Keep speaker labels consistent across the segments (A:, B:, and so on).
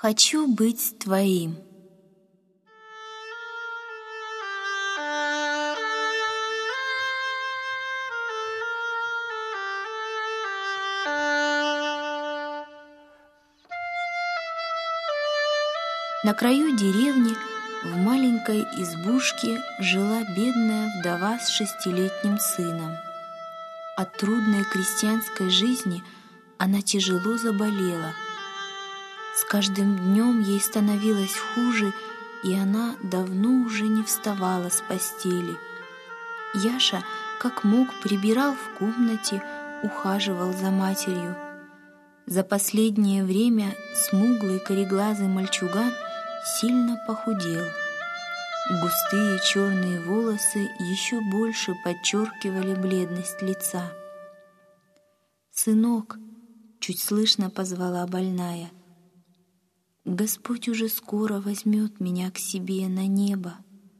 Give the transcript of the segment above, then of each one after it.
A: Хочу быть твоим. На краю деревни в маленькой избушке жила бедная вдова с 6-летним сыном. От трудной крестьянской жизни она тяжело заболела. С каждым днем ей становилось хуже, и она давно уже не вставала с постели. Яша, как мог, прибирал в комнате, ухаживал за матерью. За последнее время смуглый кореглазый мальчуган сильно похудел. Густые черные волосы еще больше подчеркивали бледность лица. «Сынок», — чуть слышно позвала больная, — «Господь уже скоро возьмет меня к себе на небо».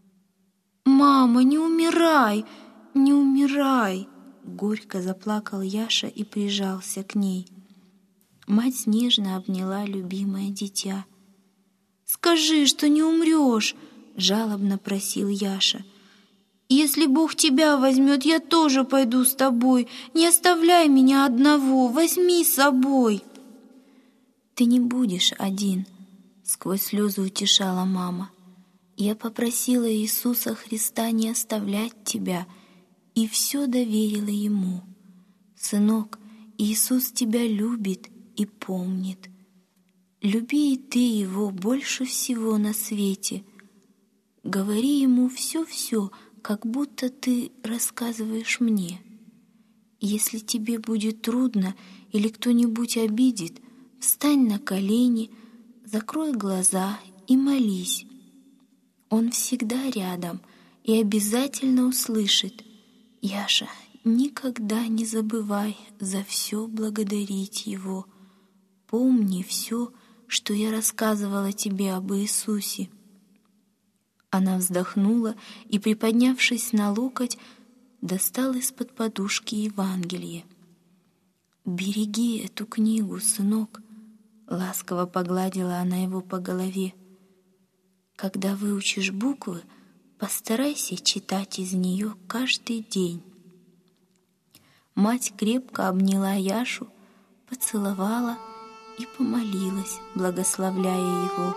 A: «Мама, не умирай, не умирай!» — горько заплакал Яша и прижался к ней. Мать нежно обняла любимое дитя. «Скажи, что не умрешь!» — жалобно просил Яша. «Если Бог тебя возьмет, я тоже пойду с тобой. Не оставляй меня одного, возьми с собой!» «Ты не будешь один», — сквозь слезы утешала мама. «Я попросила Иисуса Христа не оставлять тебя, и все доверила Ему. Сынок, Иисус тебя любит и помнит. Люби и ты Его больше всего на свете. Говори Ему все-все, как будто ты рассказываешь мне. Если тебе будет трудно или кто-нибудь обидит, встань на колени, закрой глаза и молись. Он всегда рядом и обязательно услышит. Яша, никогда не забывай за все благодарить Его. Помни все, что я рассказывала тебе об Иисусе». Она вздохнула и, приподнявшись на локоть, достала из-под подушки Евангелие. «Береги эту книгу, сынок», — ласково погладила она его по голове. «Когда выучишь буквы, постарайся читать из нее каждый день». Мать крепко обняла Яшу, поцеловала и помолилась, благословляя его.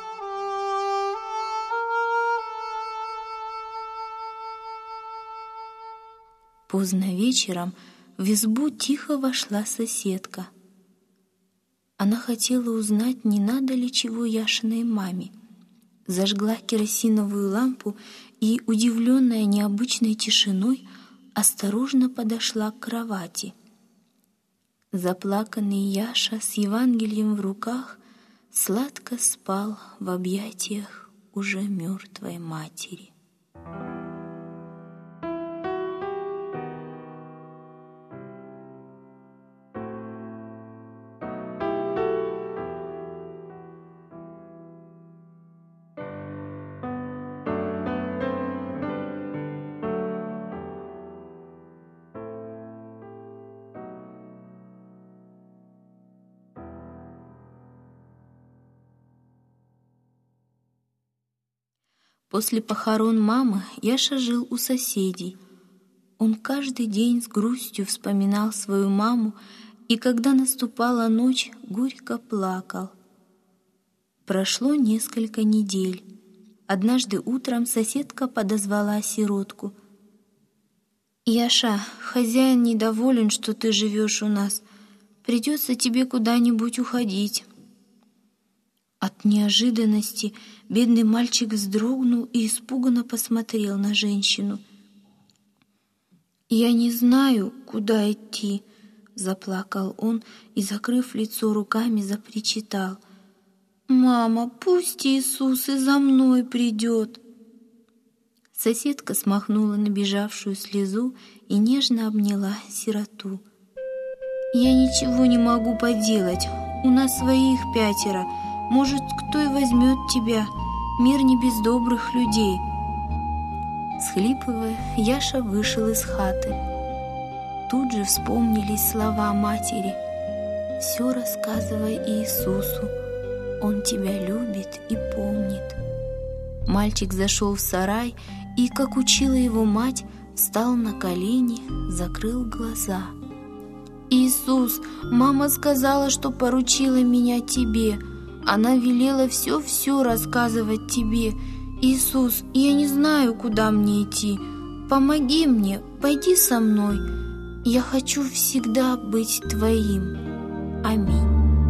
A: Поздно вечером в избу тихо вошла соседка. Она хотела узнать, не надо ли чего Яшиной маме. Зажгла керосиновую лампу и, удивленная необычной тишиной, осторожно подошла к кровати. Заплаканный Яша с Евангелием в руках сладко спал в объятиях уже мертвой матери. После похорон мамы Яша жил у соседей. Он каждый день с грустью вспоминал свою маму, и когда наступала ночь, горько плакал. Прошло несколько недель. Однажды утром соседка подозвала сиротку. «Яша, хозяин недоволен, что ты живешь у нас. Придется тебе куда-нибудь уходить». От неожиданности бедный мальчик вздрогнул и испуганно посмотрел на женщину. «Я не знаю, куда идти», — заплакал он и, закрыв лицо руками, запричитал. «Мама, пусть Иисус и за мной придет». Соседка смахнула набежавшую слезу и нежно обняла сироту. «Я ничего не могу поделать, у нас своих 5. Может, кто и возьмет тебя, мир не без добрых людей». Схлипывая, Яша вышел из хаты. Тут же вспомнились слова матери: «Все рассказывай Иисусу, Он тебя любит и помнит». Мальчик зашел в сарай и, как учила его мать, встал на колени, закрыл глаза. «Иисус, мама сказала, что поручила меня тебе. Она велела все-все рассказывать тебе. Иисус, я не знаю, куда мне идти. Помоги мне, пойди со мной. Я хочу всегда быть твоим. Аминь».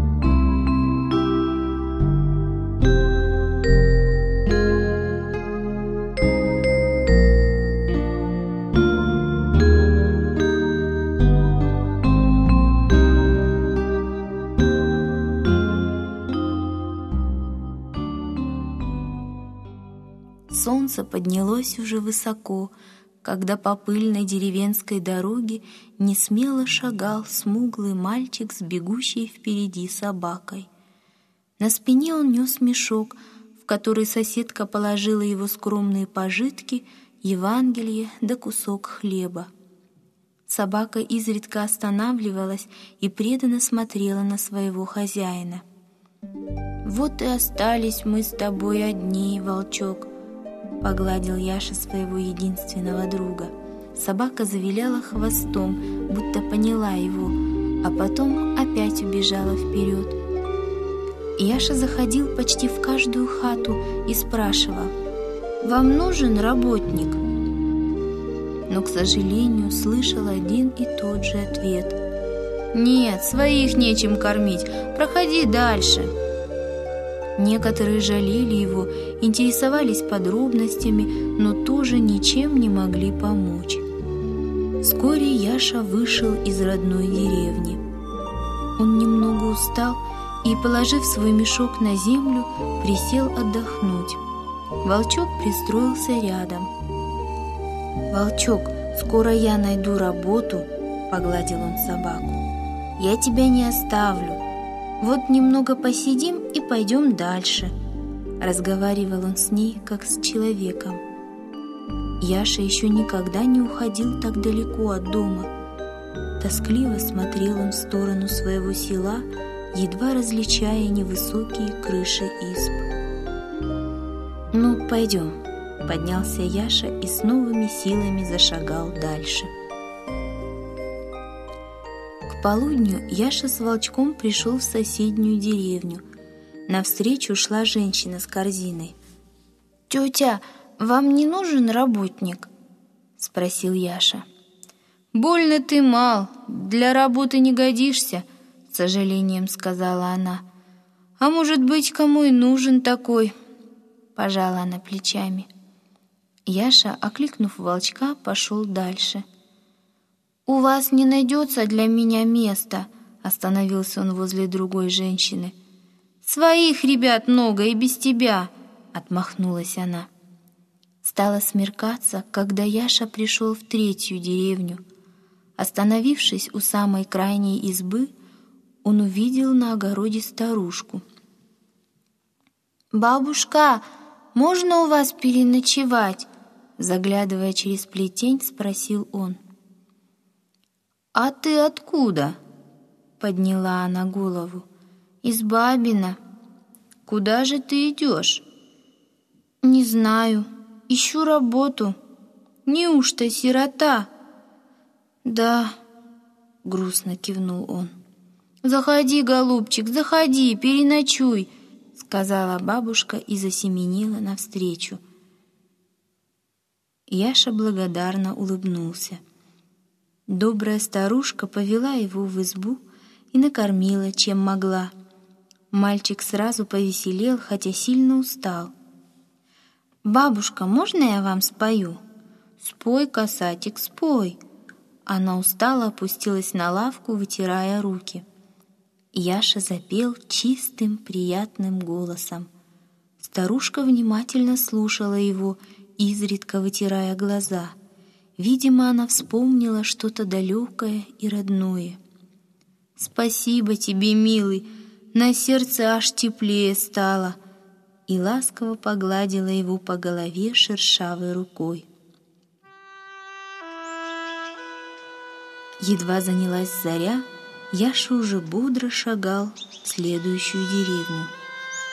A: Солнце поднялось уже высоко, когда по пыльной деревенской дороге несмело шагал смуглый мальчик с бегущей впереди собакой. На спине он нес мешок, в который соседка положила его скромные пожитки, Евангелие да кусок хлеба. Собака изредка останавливалась и преданно смотрела на своего хозяина. «Вот и остались мы с тобой одни, волчок», — погладил Яша своего единственного друга. Собака завиляла хвостом, будто поняла его, а потом опять убежала вперед. Яша заходил почти в каждую хату и спрашивал: «Вам нужен работник?» Но, к сожалению, слышал один и тот же ответ: «Нет, своих нечем кормить, проходи дальше». Некоторые жалели его, интересовались подробностями, но тоже ничем не могли помочь. Вскоре Яша вышел из родной деревни. Он немного устал и, положив свой мешок на землю, присел отдохнуть. Волчок пристроился рядом. «Волчок, скоро я найду работу», — погладил он собаку. «Я тебя не оставлю. Вот немного посидим и пойдем дальше». Разговаривал он с ней, как с человеком. Яша еще никогда не уходил так далеко от дома. Тоскливо смотрел он в сторону своего села, едва различая невысокие крыши изб. «Ну, пойдем», — поднялся Яша и с новыми силами зашагал дальше. К полудню Яша с волчком пришел в соседнюю деревню. Навстречу шла женщина с корзиной. «Тетя, вам не нужен работник?» — спросил Яша. «Больно ты мал, для работы не годишься», — с сожалением сказала она. «А может быть, кому и нужен такой?» — пожала она плечами. Яша, окликнув волчка, пошел дальше. «У вас не найдется для меня места», — остановился он возле другой женщины. «Своих ребят много и без тебя», — отмахнулась она. Стало смеркаться, когда Яша пришел в третью деревню. Остановившись у самой крайней избы, он увидел на огороде старушку. «Бабушка, можно у вас переночевать?» Заглядывая через плетень, спросил он. «А ты откуда?» — подняла она голову. «Из Бабина». «Куда же ты идешь?» «Не знаю. Ищу работу». «Неужто сирота?» «Да», — грустно кивнул он. «Заходи, голубчик, заходи, переночуй», — сказала бабушка и засеменила навстречу. Яша благодарно улыбнулся. Добрая старушка повела его в избу и накормила, чем могла. Мальчик сразу повеселел, хотя сильно устал. «Бабушка, можно я вам спою?» «Спой, касатик, спой!» Она устало опустилась на лавку, вытирая руки. Яша запел чистым, приятным голосом. Старушка внимательно слушала его, изредка вытирая глаза. Видимо, она вспомнила что-то далекое и родное. «Спасибо тебе, милый, на сердце аж теплее стало», и ласково погладила его по голове шершавой рукой. Едва занялась заря, Яша уже бодро шагал в следующую деревню.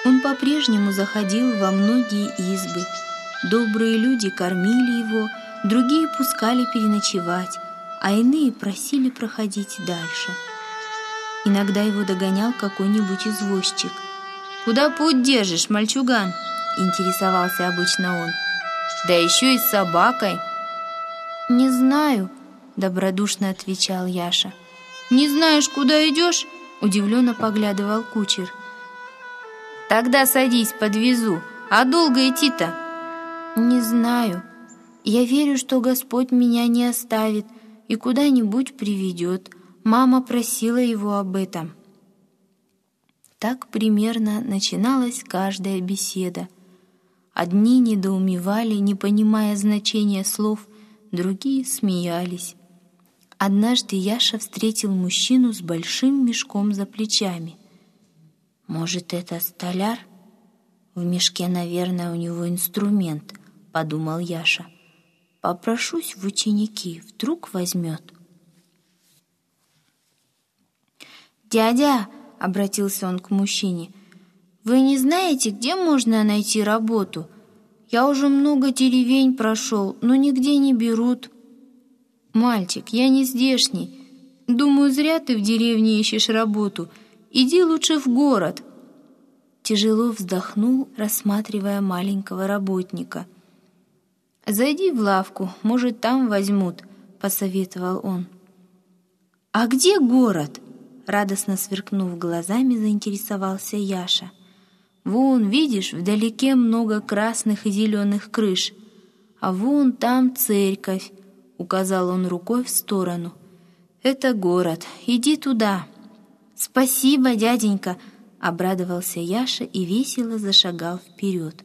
A: Он по-прежнему заходил во многие избы. Добрые люди кормили его, другие пускали переночевать, а иные просили проходить дальше. Иногда его догонял какой-нибудь извозчик. «Куда путь держишь, мальчуган?» — интересовался обычно он. «Да еще и с собакой». «Не знаю», — добродушно отвечал Яша. «Не знаешь, куда идешь?» — удивленно поглядывал кучер. «Тогда садись, подвезу. А долго идти-то?» «Не знаю. Я верю, что Господь меня не оставит и куда-нибудь приведет. Мама просила его об этом». Так примерно начиналась каждая беседа. Одни недоумевали, не понимая значения слов, другие смеялись. Однажды Яша встретил мужчину с большим мешком за плечами. «Может, это столяр? В мешке, наверное, у него инструмент», — подумал Яша. «Попрошусь в ученики, вдруг возьмет». «Дядя», — обратился он к мужчине, — «вы не знаете, где можно найти работу? Я уже много деревень прошел, но нигде не берут». «Мальчик, я не здешний. Думаю, зря ты в деревне ищешь работу. Иди лучше в город». Тяжело вздохнул, рассматривая маленького работника. «Зайди в лавку, может, там возьмут», — посоветовал он. «А где город?» — радостно сверкнув глазами, заинтересовался Яша. «Вон, видишь, вдалеке много красных и зеленых крыш. А вон там церковь», — указал он рукой в сторону. «Это город. Иди туда». «Спасибо, дяденька», — обрадовался Яша и весело зашагал вперед.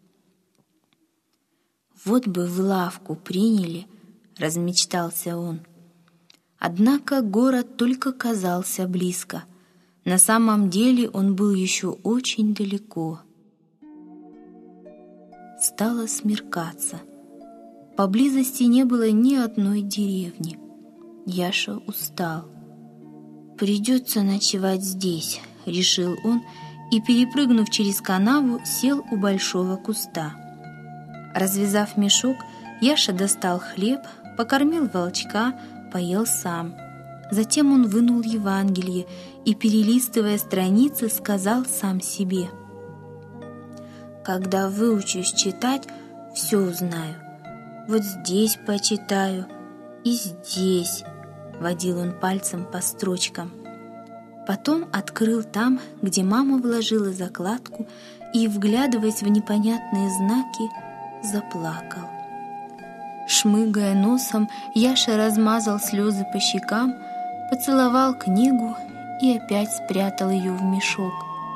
A: «Вот бы в лавку приняли», — размечтался он. Однако город только казался близко. На самом деле он был еще очень далеко. Стало смеркаться. Поблизости не было ни одной деревни. Яша устал. «Придется ночевать здесь», — решил он, и, перепрыгнув через канаву, сел у большого куста. Развязав мешок, Яша достал хлеб, покормил волчка, поел сам. Затем он вынул Евангелие и, перелистывая страницы, сказал сам себе: «Когда выучусь читать, все узнаю. Вот здесь почитаю и здесь», — водил он пальцем по строчкам. Потом открыл там, где мама вложила закладку, и, вглядываясь в непонятные знаки, заплакал. Шмыгая носом, Яша размазал слезы по щекам, поцеловал книгу и опять спрятал ее в мешок.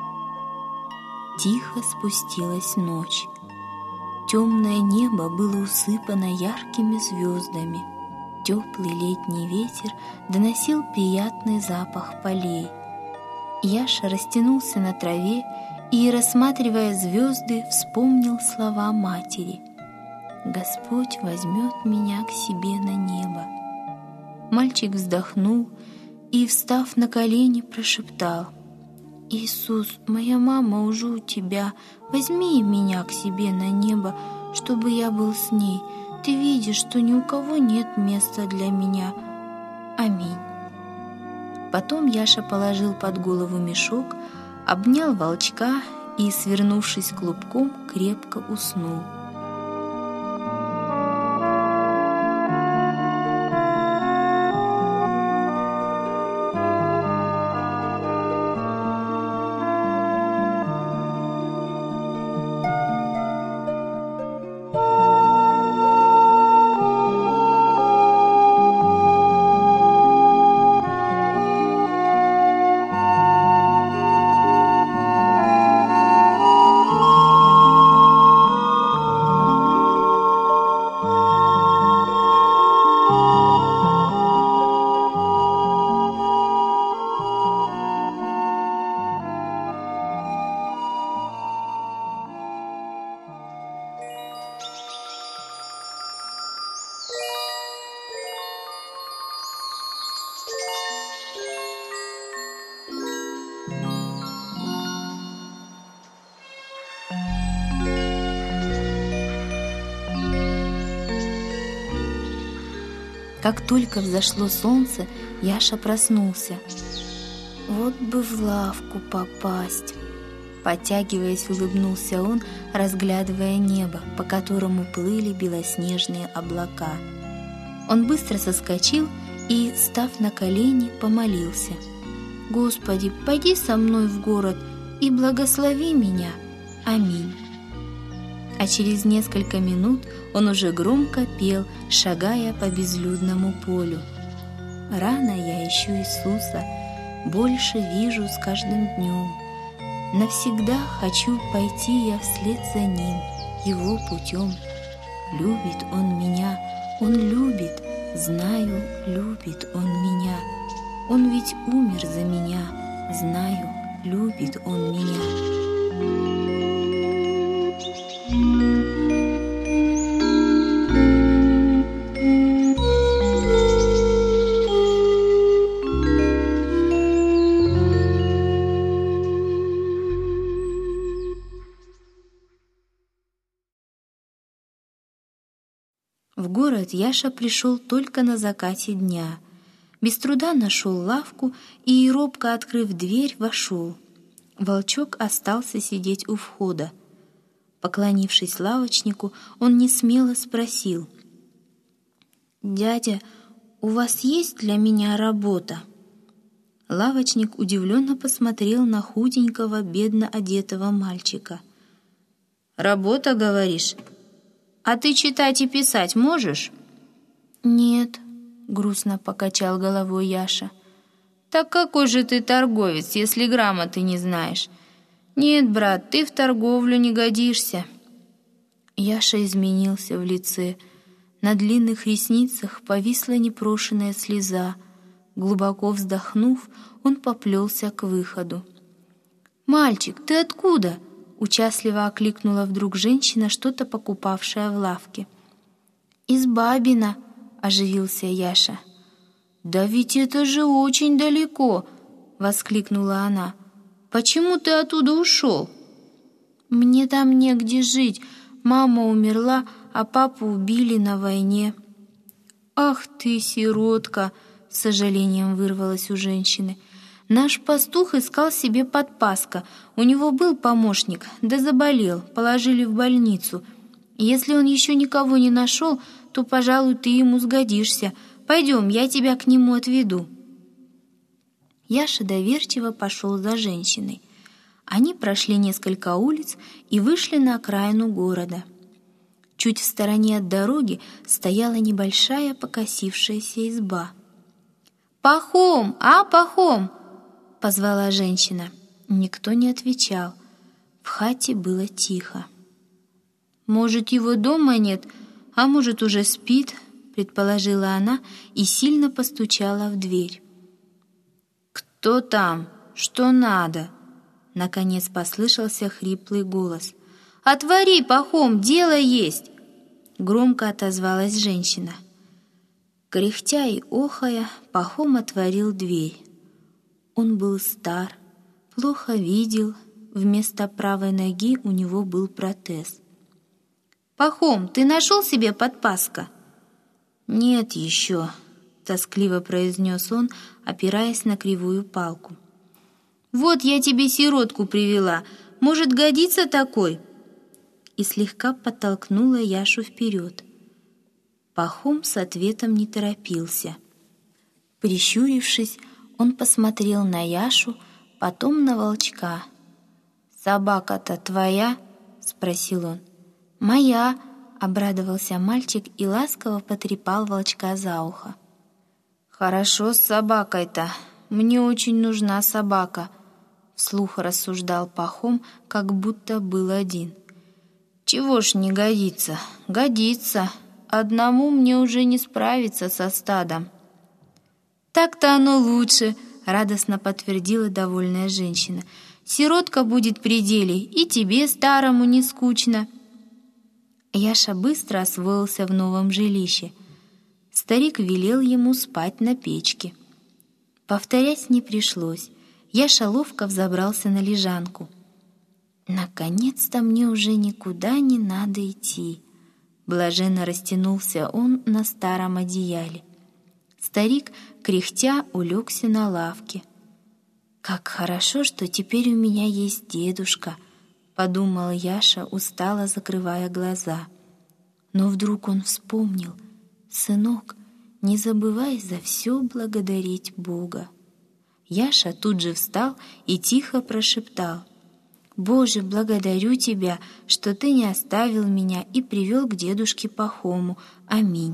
A: Тихо спустилась ночь. Темное небо было усыпано яркими звездами. Теплый летний ветер доносил приятный запах полей. Яша растянулся на траве и, рассматривая звезды, вспомнил слова матери: «Господь возьмет меня к себе на небо». Мальчик вздохнул и, встав на колени, прошептал: «Иисус, моя мама уже у тебя, возьми меня к себе на небо, чтобы я был с ней. Ты видишь, что ни у кого нет места для меня. Аминь». Потом Яша положил под голову мешок, обнял волчка и, свернувшись клубком, крепко уснул. Как только взошло солнце, Яша проснулся. «Вот бы в лавку попасть!» Потягиваясь, улыбнулся он, разглядывая небо, по которому плыли белоснежные облака. Он быстро соскочил и, став на колени, помолился. «Господи, пойди со мной в город и благослови меня. Аминь». А через несколько минут он уже громко пел, шагая по безлюдному полю. «Рано я ищу Иисуса, больше вижу с каждым днем. Навсегда хочу пойти я вслед за Ним, Его путем. Любит Он меня, Он любит, знаю, любит Он меня. Он ведь умер за меня, знаю, любит Он меня». В город Яша пришел только на закате дня. Без труда нашел лавку и, робко открыв дверь, вошел. Волчок остался сидеть у входа. Поклонившись лавочнику, он несмело спросил: «Дядя, у вас есть для меня работа?» Лавочник удивленно посмотрел на худенького, бедно одетого мальчика. «Работа, говоришь? А ты читать и писать можешь?» «Нет», — грустно покачал головой Яша. «Так какой же ты торговец, если грамоты не знаешь? Нет, брат, ты в торговлю не годишься». Яша изменился в лице. На длинных ресницах повисла непрошенная слеза. Глубоко вздохнув, он поплелся к выходу. «Мальчик, ты откуда?» — участливо окликнула вдруг женщина, что-то покупавшая в лавке. «Из Бабина», — оживился Яша. «Да ведь это же очень далеко!» — воскликнула она. «Почему ты оттуда ушел?» «Мне там негде жить. Мама умерла, а папу убили на войне». «Ах ты, сиротка!» — с сожалением вырвалось у женщины. «Наш пастух искал себе подпаска. У него был помощник, да заболел, положили в больницу. Если он еще никого не нашел, то, пожалуй, ты ему сгодишься. Пойдем, я тебя к нему отведу». Яша доверчиво пошел за женщиной. Они прошли несколько улиц и вышли на окраину города. Чуть в стороне от дороги стояла небольшая покосившаяся изба. «Пахом, Пахом!» — позвала женщина. Никто не отвечал. В хате было тихо. «Может, его дома нет, а может, уже спит?» — предположила она и сильно постучала в дверь. «Кто там? Что надо?» — наконец послышался хриплый голос. «Отвори, Пахом, дело есть!» — громко отозвалась женщина. Кряхтя и охая, Пахом отворил дверь. Он был стар, плохо видел, вместо правой ноги у него был протез. «Пахом, ты нашел себе подпаска?» «Нет еще», — тоскливо произнес он, опираясь на кривую палку. «Вот я тебе сиротку привела, может, годится такой?» И слегка подтолкнула Яшу вперед. Пахом с ответом не торопился. Прищурившись, он посмотрел на Яшу, потом на волчка. «Собака-то твоя?» — спросил он. «Моя», — обрадовался мальчик и ласково потрепал волчка за ухо. «Хорошо с собакой-то. Мне очень нужна собака», — вслух рассуждал Пахом, как будто был один. «Чего ж не годится? Годится. Одному мне уже не справиться со стадом». «Так-то оно лучше», — радостно подтвердила довольная женщина. «Сиротка будет при деле, и тебе, старому, не скучно». Яша быстро освоился в новом жилище. Старик велел ему спать на печке. Повторять не пришлось. Яша ловко взобрался на лежанку. «Наконец-то мне уже никуда не надо идти», — блаженно растянулся он на старом одеяле. Старик, кряхтя, улегся на лавке. «Как хорошо, что теперь у меня есть дедушка», — подумал Яша, устало закрывая глаза. Но вдруг он вспомнил: «Сынок, не забывай за все благодарить Бога». Яша тут же встал и тихо прошептал: «Боже, благодарю Тебя, что Ты не оставил меня и привел к дедушке Пахому. Аминь».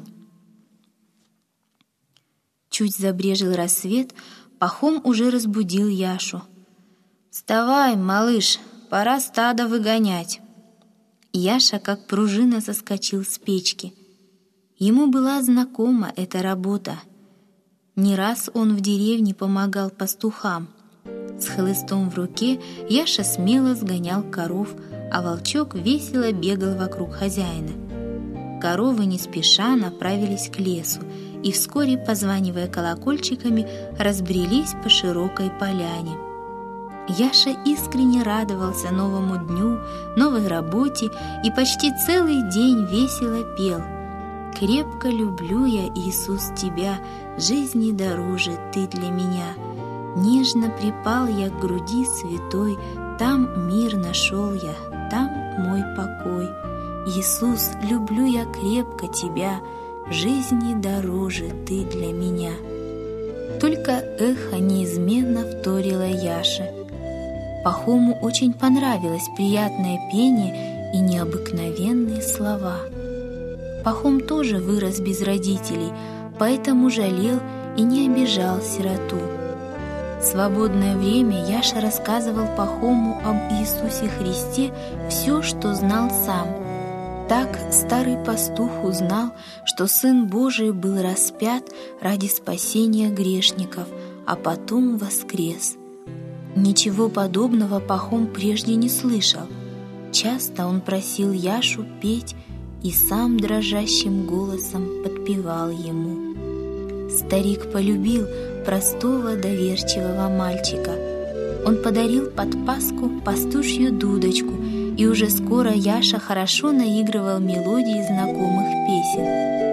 A: Чуть забрежил рассвет, Пахом уже разбудил Яшу. «Вставай, малыш, пора стадо выгонять». Яша, как пружина, соскочил с печки. Ему была знакома эта работа. Не раз он в деревне помогал пастухам. С хлыстом в руке Яша смело сгонял коров, а волчок весело бегал вокруг хозяина. Коровы не спеша направились к лесу и вскоре, позванивая колокольчиками, разбрелись по широкой поляне. Яша искренне радовался новому дню, новой работе и почти целый день весело пел: «Крепко люблю я, Иисус, Тебя, жизни дороже Ты для меня. Нежно припал я к груди святой, там мир нашел я, там мой покой. Иисус, люблю я крепко Тебя, жизни дороже Ты для меня». Только эхо неизменно вторило Яше. Пахому очень понравилось приятное пение и необыкновенные слова. Пахом тоже вырос без родителей, поэтому жалел и не обижал сироту. В свободное время Яша рассказывал Пахому об Иисусе Христе все, что знал сам. Так старый пастух узнал, что Сын Божий был распят ради спасения грешников, а потом воскрес. Ничего подобного Пахом прежде не слышал. Часто он просил Яшу петь и сам дрожащим голосом подпевал ему. Старик полюбил простого доверчивого мальчика. Он подарил под Пасху пастушью дудочку, и уже скоро Яша хорошо наигрывал мелодии знакомых песен.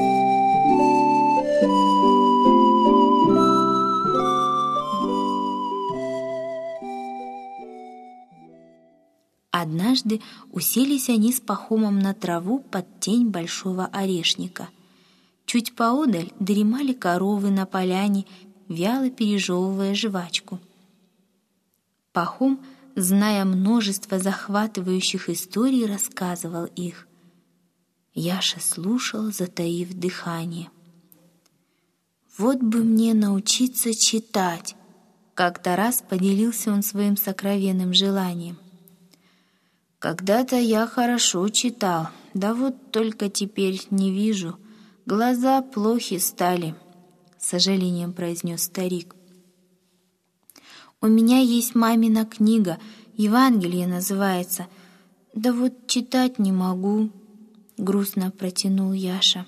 A: Однажды уселись они с Пахомом на траву под тень большого орешника. Чуть поодаль дремали коровы на поляне, вяло пережевывая жвачку. Пахом, зная множество захватывающих историй, рассказывал их. Яша слушал, затаив дыхание. «Вот бы мне научиться читать!» Как-то раз поделился он своим сокровенным желанием. «Когда-то я хорошо читал, да вот только теперь не вижу. Глаза плохи стали», — с сожалением произнес старик. «У меня есть мамина книга, Евангелие называется. Да вот читать не могу», — грустно протянул Яша.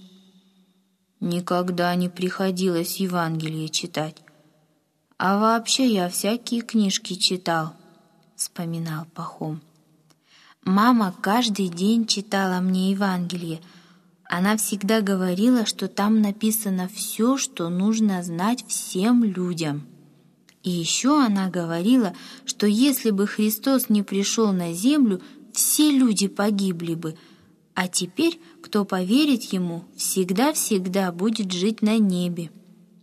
A: «Никогда не приходилось Евангелие читать. А вообще я всякие книжки читал», — вспоминал Пахом. «Мама каждый день читала мне Евангелие. Она всегда говорила, что там написано все, что нужно знать всем людям. И еще она говорила, что если бы Христос не пришел на землю, все люди погибли бы, а теперь, кто поверит Ему, всегда-всегда будет жить на небе».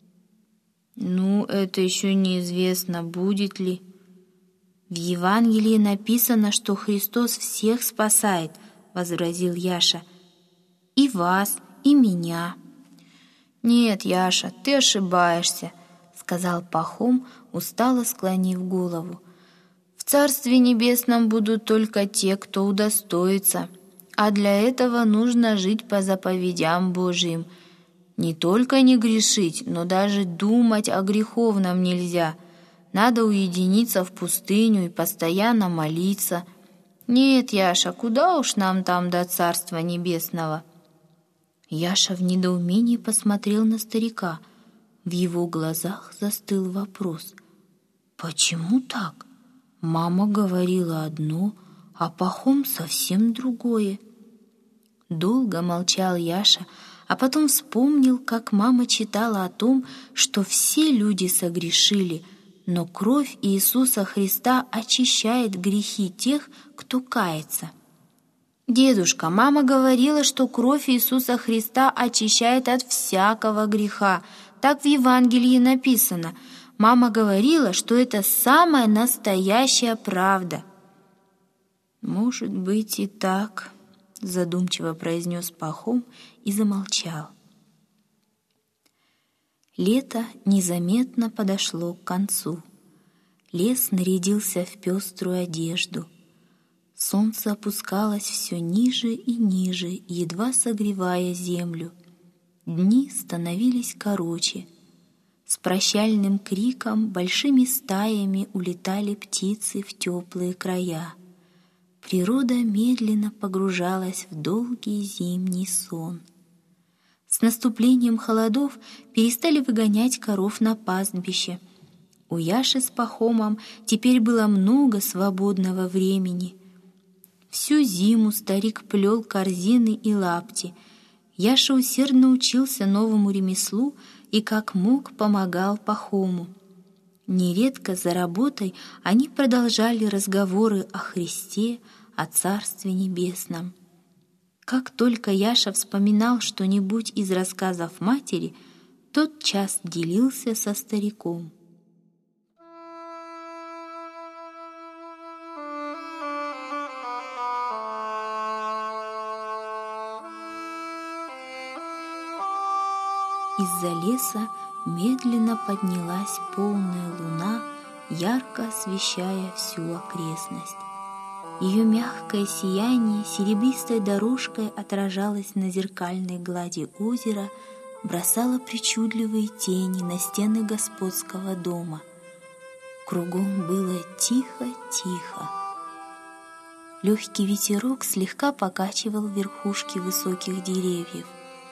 A: «Ну, это еще неизвестно, будет ли». «В Евангелии написано, что Христос всех спасает», — возразил Яша. «И вас, и меня». «Нет, Яша, ты ошибаешься», — сказал Пахом, устало склонив голову. «В Царстве Небесном будут только те, кто удостоится, а для этого нужно жить по заповедям Божьим. Не только не грешить, но даже думать о греховном нельзя. Надо уединиться в пустыню и постоянно молиться. Нет, Яша, куда уж нам там до Царства Небесного?» Яша в недоумении посмотрел на старика. В его глазах застыл вопрос. «Почему так? Мама говорила одно, а Пахом совсем другое». Долго молчал Яша, а потом вспомнил, как мама читала о том, что все люди согрешили, но кровь Иисуса Христа очищает грехи тех, кто кается. «Дедушка, мама говорила, что кровь Иисуса Христа очищает от всякого греха. Так в Евангелии написано. Мама говорила, что это самая настоящая правда». «Может быть и так», — задумчиво произнес Пахом и замолчал. Лето незаметно подошло к концу. Лес нарядился в пеструю одежду. Солнце опускалось все ниже и ниже, едва согревая землю. Дни становились короче. С прощальным криком большими стаями улетали птицы в теплые края. Природа медленно погружалась в долгий зимний сон. С наступлением холодов перестали выгонять коров на пастбище. У Яши с Пахомом теперь было много свободного времени. Всю зиму старик плел корзины и лапти. Яша усердно учился новому ремеслу и как мог помогал Пахому. Нередко за работой они продолжали разговоры о Христе, о Царстве Небесном. Как только Яша вспоминал что-нибудь из рассказов матери, тотчас делился со стариком. Из-за леса медленно поднялась полная луна, ярко освещая всю окрестность. Ее мягкое сияние серебристой дорожкой отражалось на зеркальной глади озера, бросало причудливые тени на стены господского дома. Кругом было тихо-тихо. Легкий ветерок слегка покачивал верхушки высоких деревьев.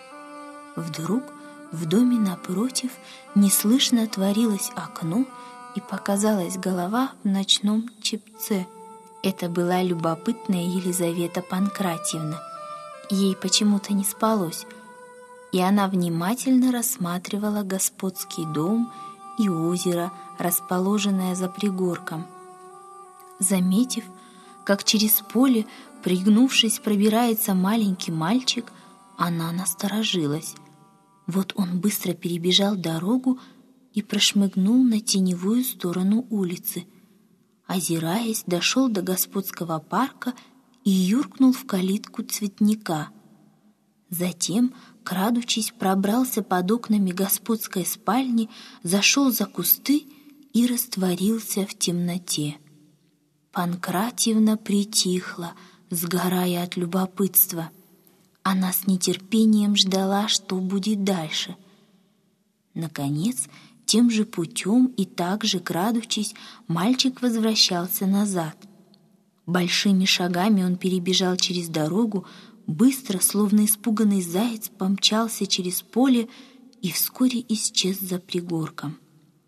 A: Вдруг в доме напротив неслышно отворилось окно, и показалась голова в ночном чепце. Это была любопытная Елизавета Панкратьевна. Ей почему-то не спалось, и она внимательно рассматривала господский дом и озеро, расположенное за пригорком. Заметив, как через поле, пригнувшись, пробирается маленький мальчик, она насторожилась. Вот он быстро перебежал дорогу и прошмыгнул на теневую сторону улицы. Озираясь, дошел до господского парка и юркнул в калитку цветника. Затем, крадучись, пробрался под окнами господской спальни, зашел за кусты и растворился в темноте. Панкратьевна притихла, сгорая от любопытства. Она с нетерпением ждала, что будет дальше. Наконец, тем же путем и так же крадучись, мальчик возвращался назад. Большими шагами он перебежал через дорогу, быстро, словно испуганный заяц, помчался через поле и вскоре исчез за пригорком.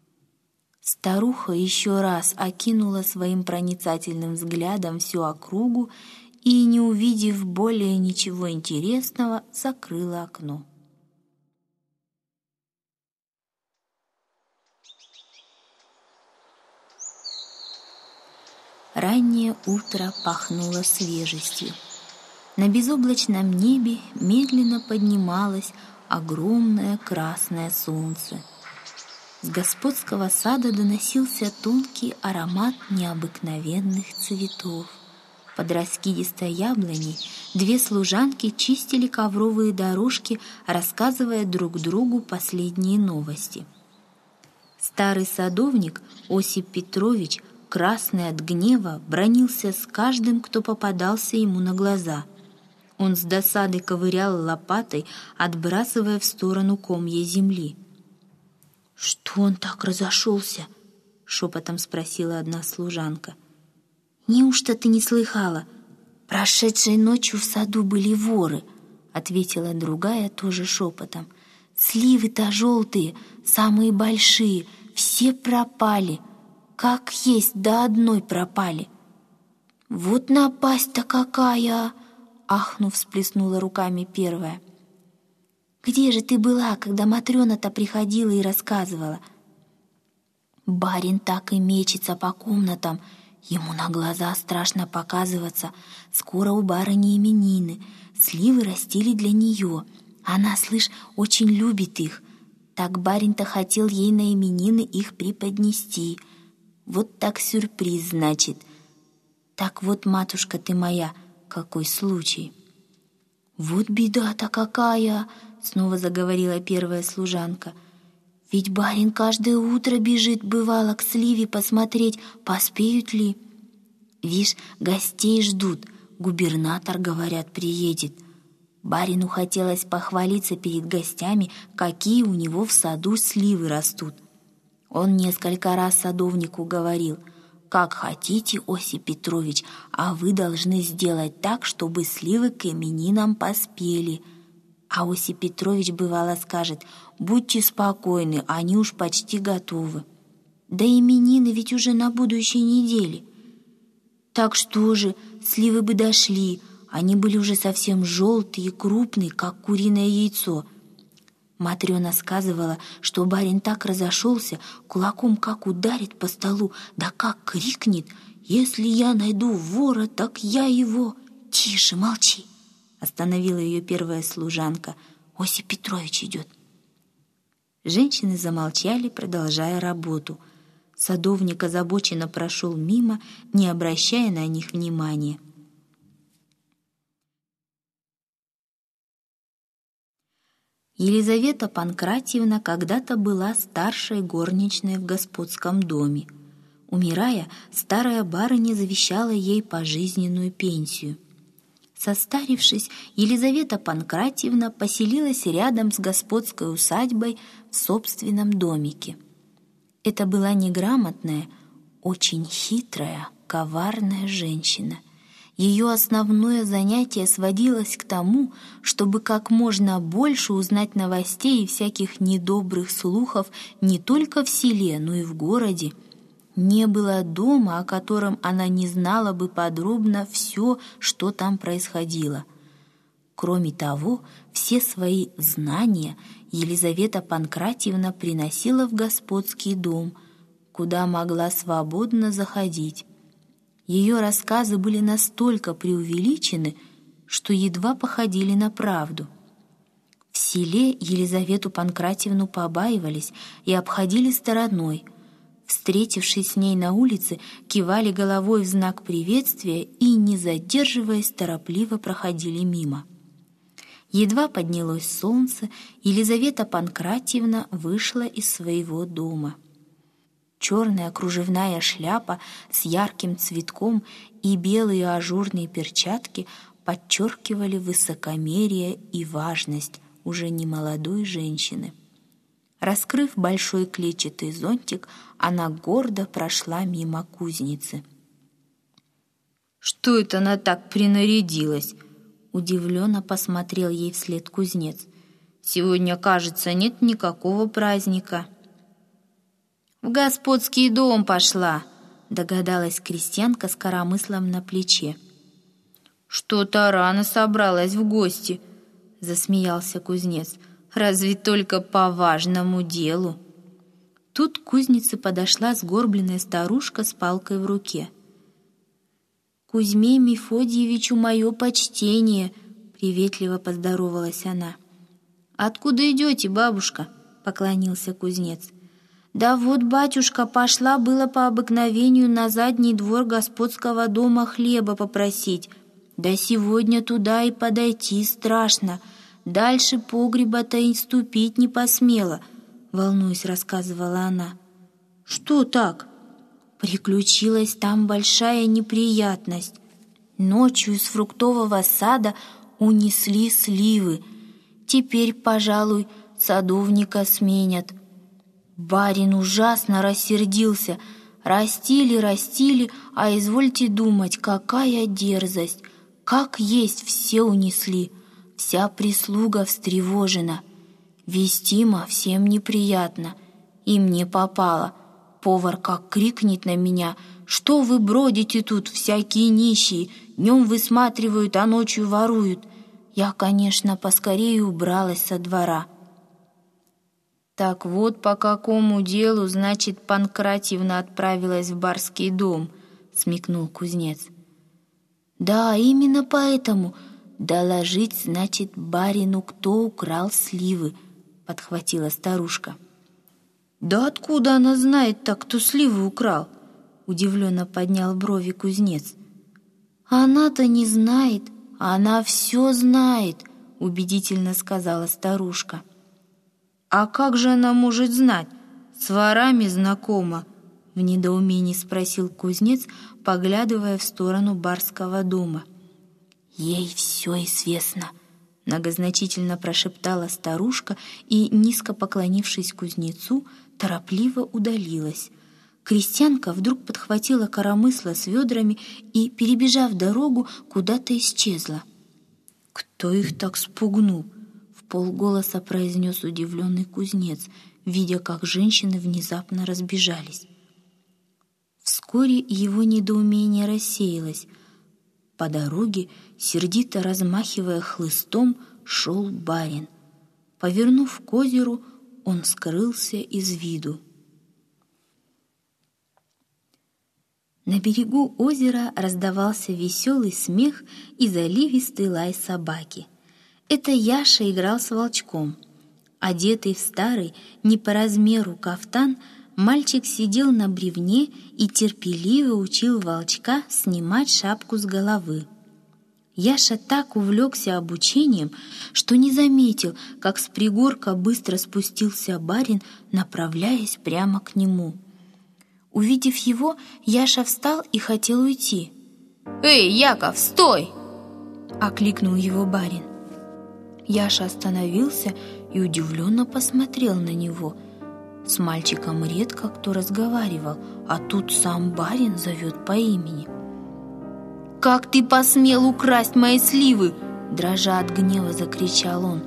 A: Старуха еще раз окинула своим проницательным взглядом всю округу и, не увидев более ничего интересного, закрыла окно. Раннее утро пахнуло свежестью. На безоблачном небе медленно поднималось огромное красное солнце. С господского сада доносился тонкий аромат необыкновенных цветов. Под раскидистой яблоней две служанки чистили ковровые дорожки, рассказывая друг другу последние новости. Старый садовник Осип Петрович, красный от гнева, бранился с каждым, кто попадался ему на глаза. Он с досадой ковырял лопатой, отбрасывая в сторону комья земли. «Что он так разошелся?» — шепотом спросила одна служанка. «Неужто ты не слыхала? Прошедшей ночью в саду были воры», — ответила другая тоже шепотом. «Сливы-то желтые, самые большие, все пропали. Как есть, до одной пропали». «Вот напасть-то какая!» — ахнув, всплеснула руками первая. Где же ты была, когда Матрёна-то приходила и рассказывала? Барин так и мечется по комнатам. Ему на глаза страшно показываться. Скоро у барыни именины. Сливы растили для нее. Она, слышь, очень любит их. Так барин-то хотел ей на именины их преподнести. Вот так сюрприз, значит. Так вот, матушка ты моя, какой случай. Вот беда-то какая, снова заговорила первая служанка. Ведь барин каждое утро бежит, бывало, к сливе посмотреть, поспеют ли. Вишь, гостей ждут, губернатор, говорят, приедет. Барину хотелось похвалиться перед гостями, какие у него в саду сливы растут. Он несколько раз садовнику говорил: «Как хотите, Осип Петрович, а вы должны сделать так, чтобы сливы к именинам поспели». А Осип Петрович бывало скажет: «Будьте спокойны, они уж почти готовы». Да именины ведь уже на будущей неделе. Так что же, сливы бы дошли, они были уже совсем желтые и крупные, как куриное яйцо. Матрёна сказывала, что барин так разошелся, кулаком как ударит по столу, да как крикнет: «Если я найду вора, так я его...» «Тише, молчи!» — остановила ее первая служанка. «Осип Петрович идет». Женщины замолчали, продолжая работу. Садовник озабоченно прошел мимо, не обращая на них внимания. Елизавета Панкратьевна когда-то была старшей горничной в господском доме. Умирая, старая барыня завещала ей пожизненную пенсию. Состарившись, Елизавета Панкратьевна поселилась рядом с господской усадьбой в собственном домике. Это была неграмотная, очень хитрая, коварная женщина. Ее основное занятие сводилось к тому, чтобы как можно больше узнать новостей и всяких недобрых слухов не только в селе, но и в городе. Не было дома, о котором она не знала бы подробно все, что там происходило. Кроме того, все свои знания Елизавета Панкратьевна приносила в господский дом, куда могла свободно заходить. Ее рассказы были настолько преувеличены, что едва походили на правду. В селе Елизавету Панкратьевну побаивались и обходили стороной. Встретившись с ней на улице, кивали головой в знак приветствия и, не задерживаясь, торопливо проходили мимо. Едва поднялось солнце, Елизавета Панкратьевна вышла из своего дома. Черная кружевная шляпа с ярким цветком и белые ажурные перчатки подчеркивали высокомерие и важность уже немолодой женщины. Раскрыв большой клетчатый зонтик, она гордо прошла мимо кузницы. «Что это она так принарядилась?» — удивленно посмотрел ей вслед кузнец. «Сегодня, кажется, нет никакого праздника». «В господский дом пошла», — догадалась крестьянка с коромыслом на плече. «Что-то рано собралась в гости», — засмеялся кузнец. «Разве только по важному делу». Тут к кузнице подошла сгорбленная старушка с палкой в руке. «Кузьме Мефодьевичу мое почтение», — приветливо поздоровалась она. «Откуда идете, бабушка?» — поклонился кузнец. «Да вот, батюшка, пошла было по обыкновению на задний двор господского дома хлеба попросить. Да сегодня туда и подойти страшно. Дальше погреба-то и ступить не посмела», — волнуясь, рассказывала она. «Что так?» «Приключилась там большая неприятность. Ночью из фруктового сада унесли сливы. Теперь, пожалуй, садовника сменят. Барин ужасно рассердился. Растили, а извольте думать, какая дерзость. Как есть все унесли. Вся прислуга встревожена. Вестимо всем неприятно. И мне попало. Повар как крикнет на меня: «Что вы бродите тут, всякие нищие? Днем высматривают, а ночью воруют». я, конечно, поскорее убралась со двора». «Так вот по какому делу, значит, Панкратьевна отправилась в барский дом», — смекнул кузнец. «Да, именно поэтому. Доложить, значит, барину, кто украл сливы», — подхватила старушка. «Да откуда она знает так, кто сливы украл?» — удивленно поднял брови кузнец. «Она-то не знает, а она все знает», — убедительно сказала старушка. «А как же она может знать? С ворами знакома?» — в недоумении спросил кузнец, поглядывая в сторону барского дома. «Ей все известно», — многозначительно прошептала старушка и, низко поклонившись кузнецу, торопливо удалилась. Крестьянка вдруг подхватила коромысло с ведрами и, перебежав дорогу, куда-то исчезла. «Кто их так спугнул?» — вполголоса произнес удивленный кузнец, видя, как женщины внезапно разбежались. Вскоре его недоумение рассеялось. По дороге, сердито размахивая хлыстом, шел барин. Повернув к озеру, он скрылся из виду. На берегу озера раздавался веселый смех и заливистый лай собаки. Это Яша играл с волчком. Одетый в старый, не по размеру кафтан, мальчик сидел на бревне и терпеливо учил волчка снимать шапку с головы. Яша так увлекся обучением, что не заметил, как с пригорка быстро спустился барин, направляясь прямо к нему. Увидев его, Яша встал и хотел уйти. «Эй, Яков, стой!» — окликнул его барин. Яша остановился и удивленно посмотрел на него. С мальчиком редко кто разговаривал, а тут сам барин зовет по имени. «Как ты посмел украсть мои сливы?» — дрожа от гнева закричал он.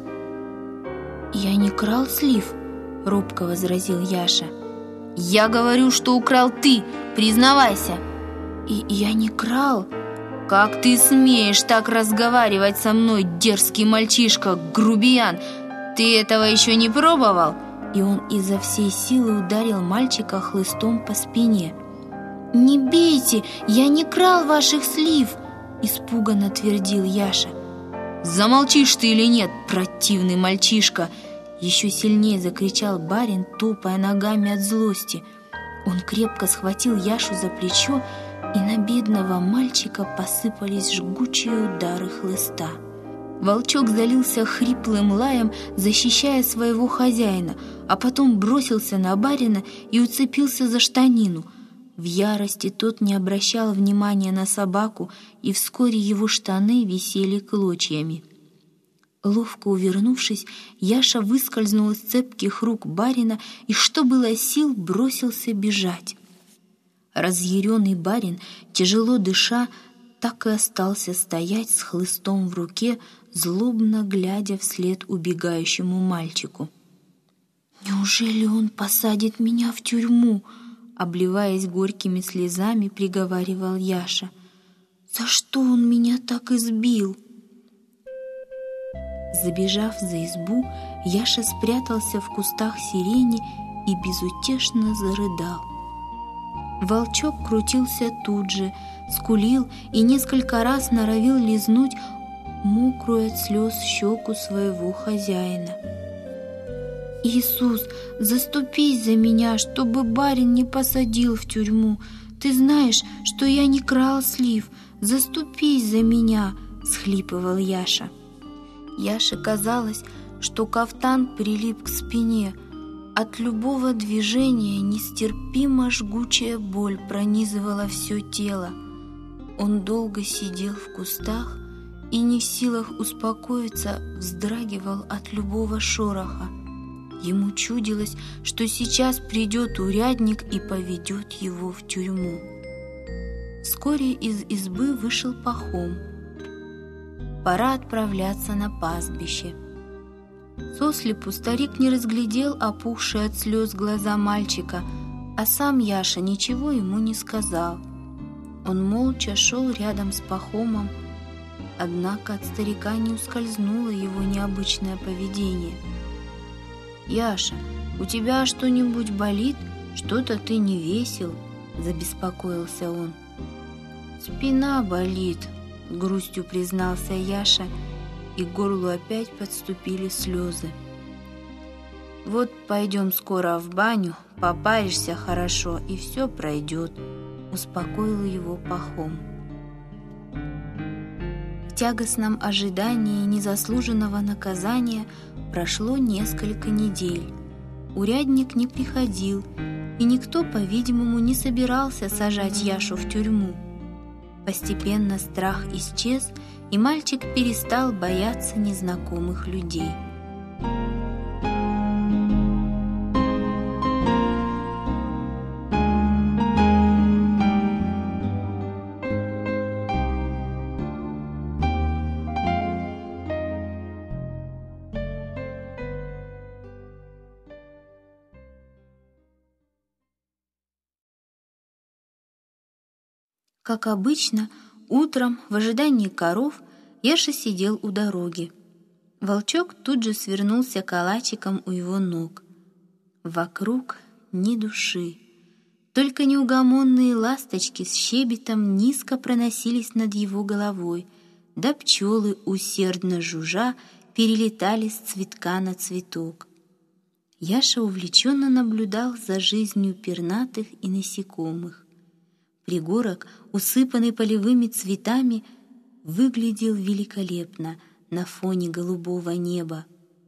A: «Я не крал слив», — робко возразил Яша. «Я говорю, что украл ты, признавайся!» «И я не крал!» «Как ты смеешь так разговаривать со мной, дерзкий мальчишка, грубиян? Ты этого еще не пробовал?» И он изо всей силы ударил мальчика хлыстом по спине. «Не бейте, я не крал ваших слив!» — испуганно твердил Яша. «Замолчишь ты или нет, противный мальчишка!» Еще сильнее закричал барин, топая ногами от злости. Он крепко схватил Яшу за плечо, и на бедного мальчика посыпались жгучие удары хлыста. Волчок залился хриплым лаем, защищая своего хозяина, а потом бросился на барина и уцепился за штанину. В ярости тот не обращал внимания на собаку, и вскоре его штаны висели клочьями. Ловко увернувшись, Яша выскользнул из цепких рук барина и, что было сил, бросился бежать. Разъяренный барин, тяжело дыша, так и остался стоять с хлыстом в руке, злобно глядя вслед убегающему мальчику. «Неужели он посадит меня в тюрьму?» — обливаясь горькими слезами, приговаривал Яша. «За что он меня так избил?» Забежав за избу, Яша спрятался в кустах сирени и безутешно зарыдал. Волчок крутился тут же, скулил и несколько раз норовил лизнуть мокрую от слез щеку своего хозяина. «Иисус, заступись за меня, чтобы барин не посадил в тюрьму. Ты знаешь, что я не крал слив. Заступись за меня!» — схлипывал Яша. Яше казалось, что кафтан прилип к спине. От любого движения нестерпимо жгучая боль пронизывала все тело. Он долго сидел в кустах и, не в силах успокоиться, вздрагивал от любого шороха. Ему чудилось, что сейчас придет урядник и поведет его в тюрьму. Вскоре из избы вышел Пахом. Пора отправляться на пастбище. Сослепу старик не разглядел опухшие от слез глаза мальчика, а сам Яша ничего ему не сказал. Он молча шел рядом с Пахомом, однако от старика не ускользнуло его необычное поведение. «Яша, у тебя что-нибудь болит? Что-то ты не весел», — забеспокоился он. «Спина болит», — с грустью признался Яша, и к горлу опять подступили слезы. «Вот пойдем скоро в баню, попаришься хорошо, и все пройдет», — успокоил его Пахом. В тягостном ожидании незаслуженного наказания прошло несколько недель. Урядник не приходил, и никто, по-видимому, не собирался сажать Яшу в тюрьму. Постепенно страх исчез, и мальчик перестал бояться незнакомых людей. Как обычно, утром, в ожидании коров, Яша сидел у дороги. Волчок тут же свернулся калачиком у его ног. Вокруг ни души. Только неугомонные ласточки с щебетом низко проносились над его головой, да пчелы, усердно жужжа, перелетали с цветка на цветок. Яша увлеченно наблюдал за жизнью пернатых и насекомых. Пригорок, усыпанный полевыми цветами, выглядел великолепно на фоне голубого неба.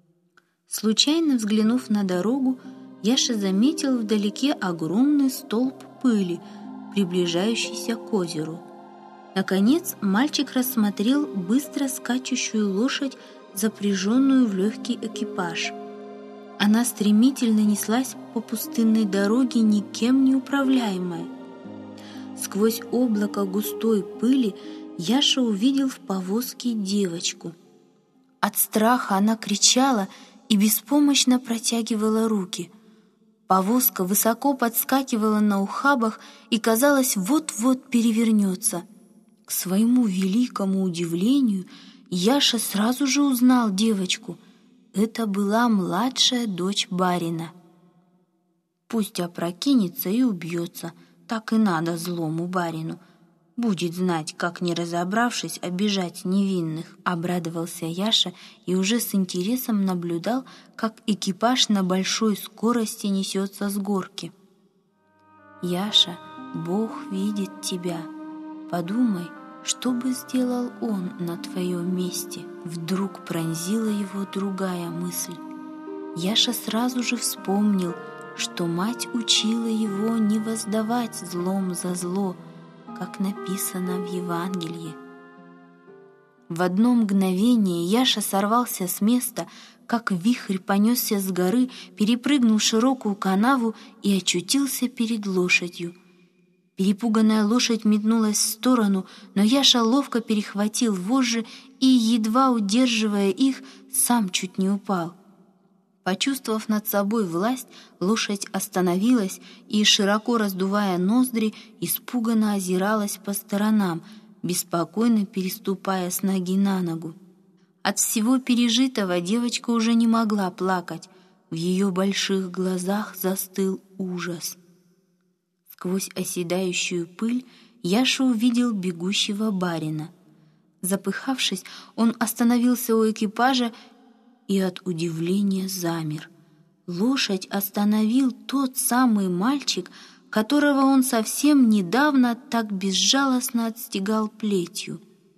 A: Случайно взглянув на дорогу, Яша заметил вдалеке огромный столб пыли, приближающийся к озеру. Наконец мальчик рассмотрел быстро скачущую лошадь, запряженную в легкий экипаж. Она стремительно неслась по пустынной дороге, никем не управляемая. Сквозь облако густой пыли Яша увидел в повозке девочку. От страха она кричала и беспомощно протягивала руки. Повозка высоко подскакивала на ухабах и, казалось, вот-вот перевернется. К своему великому удивлению, Яша сразу же узнал девочку. Это была младшая дочь барина. «Пусть опрокинется и убьется, так и надо злому барину. Будет знать, как, не разобравшись, обижать невинных», — обрадовался Яша и уже с интересом наблюдал, как экипаж на большой скорости несется с горки. «Яша, Бог видит тебя. Подумай, что бы сделал Он на твоем месте?» Вдруг пронзила его другая мысль. Яша сразу же вспомнил, что мать учила его не воздавать злом за зло, как написано в Евангелии. В одно мгновение Яша сорвался с места, как вихрь понесся с горы, перепрыгнул широкую канаву и очутился перед лошадью. Перепуганная лошадь метнулась в сторону, но Яша ловко перехватил вожжи и, едва удерживая их, сам чуть не упал. Почувствовав над собой власть, лошадь остановилась и, широко раздувая ноздри, испуганно озиралась по сторонам, беспокойно переступая с ноги на ногу. От всего пережитого девочка уже не могла плакать, в ее больших глазах застыл ужас. Сквозь оседающую пыль Яша увидел бегущего барина. Запыхавшись, он остановился у экипажа и от удивления замер. Лошадь остановил тот самый мальчик, которого он совсем недавно так безжалостно отстегал плетью.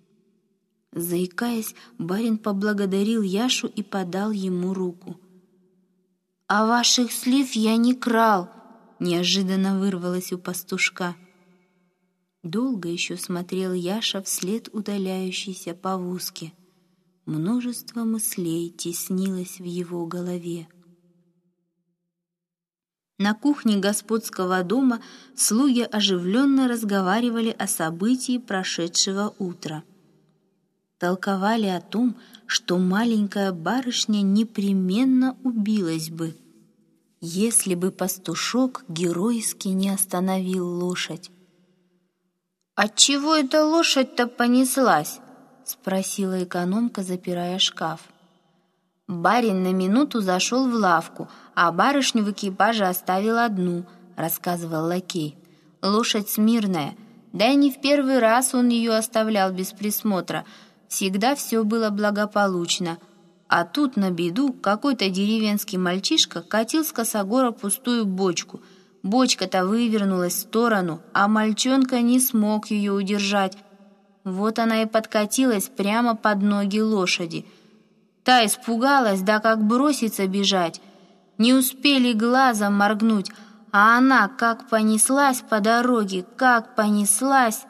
A: Заикаясь, барин поблагодарил Яшу и подал ему руку. «А ваших слив я не крал!» — неожиданно вырвалось у пастушка. Долго еще смотрел Яша вслед удаляющейся повозки. Множество мыслей теснилось в его голове. На кухне господского дома слуги оживленно разговаривали о событии прошедшего утра. Толковали о том, что маленькая барышня непременно убилась бы, если бы пастушок геройски не остановил лошадь. «Отчего эта лошадь-то понеслась?» — спросила экономка, запирая шкаф. «Барин на минуту зашел в лавку, а барышню в экипаже оставил одну», — рассказывал лакей. «Лошадь смирная, да и не в первый раз он ее оставлял без присмотра. Всегда все было благополучно. А тут на беду какой-то деревенский мальчишка катил с косогора пустую бочку. Бочка-то вывернулась в сторону, а мальчонка не смог ее удержать. Вот она и подкатилась прямо под ноги лошади. Та испугалась, да как бросится бежать. Не успели глазом моргнуть, а она как понеслась по дороге, как понеслась.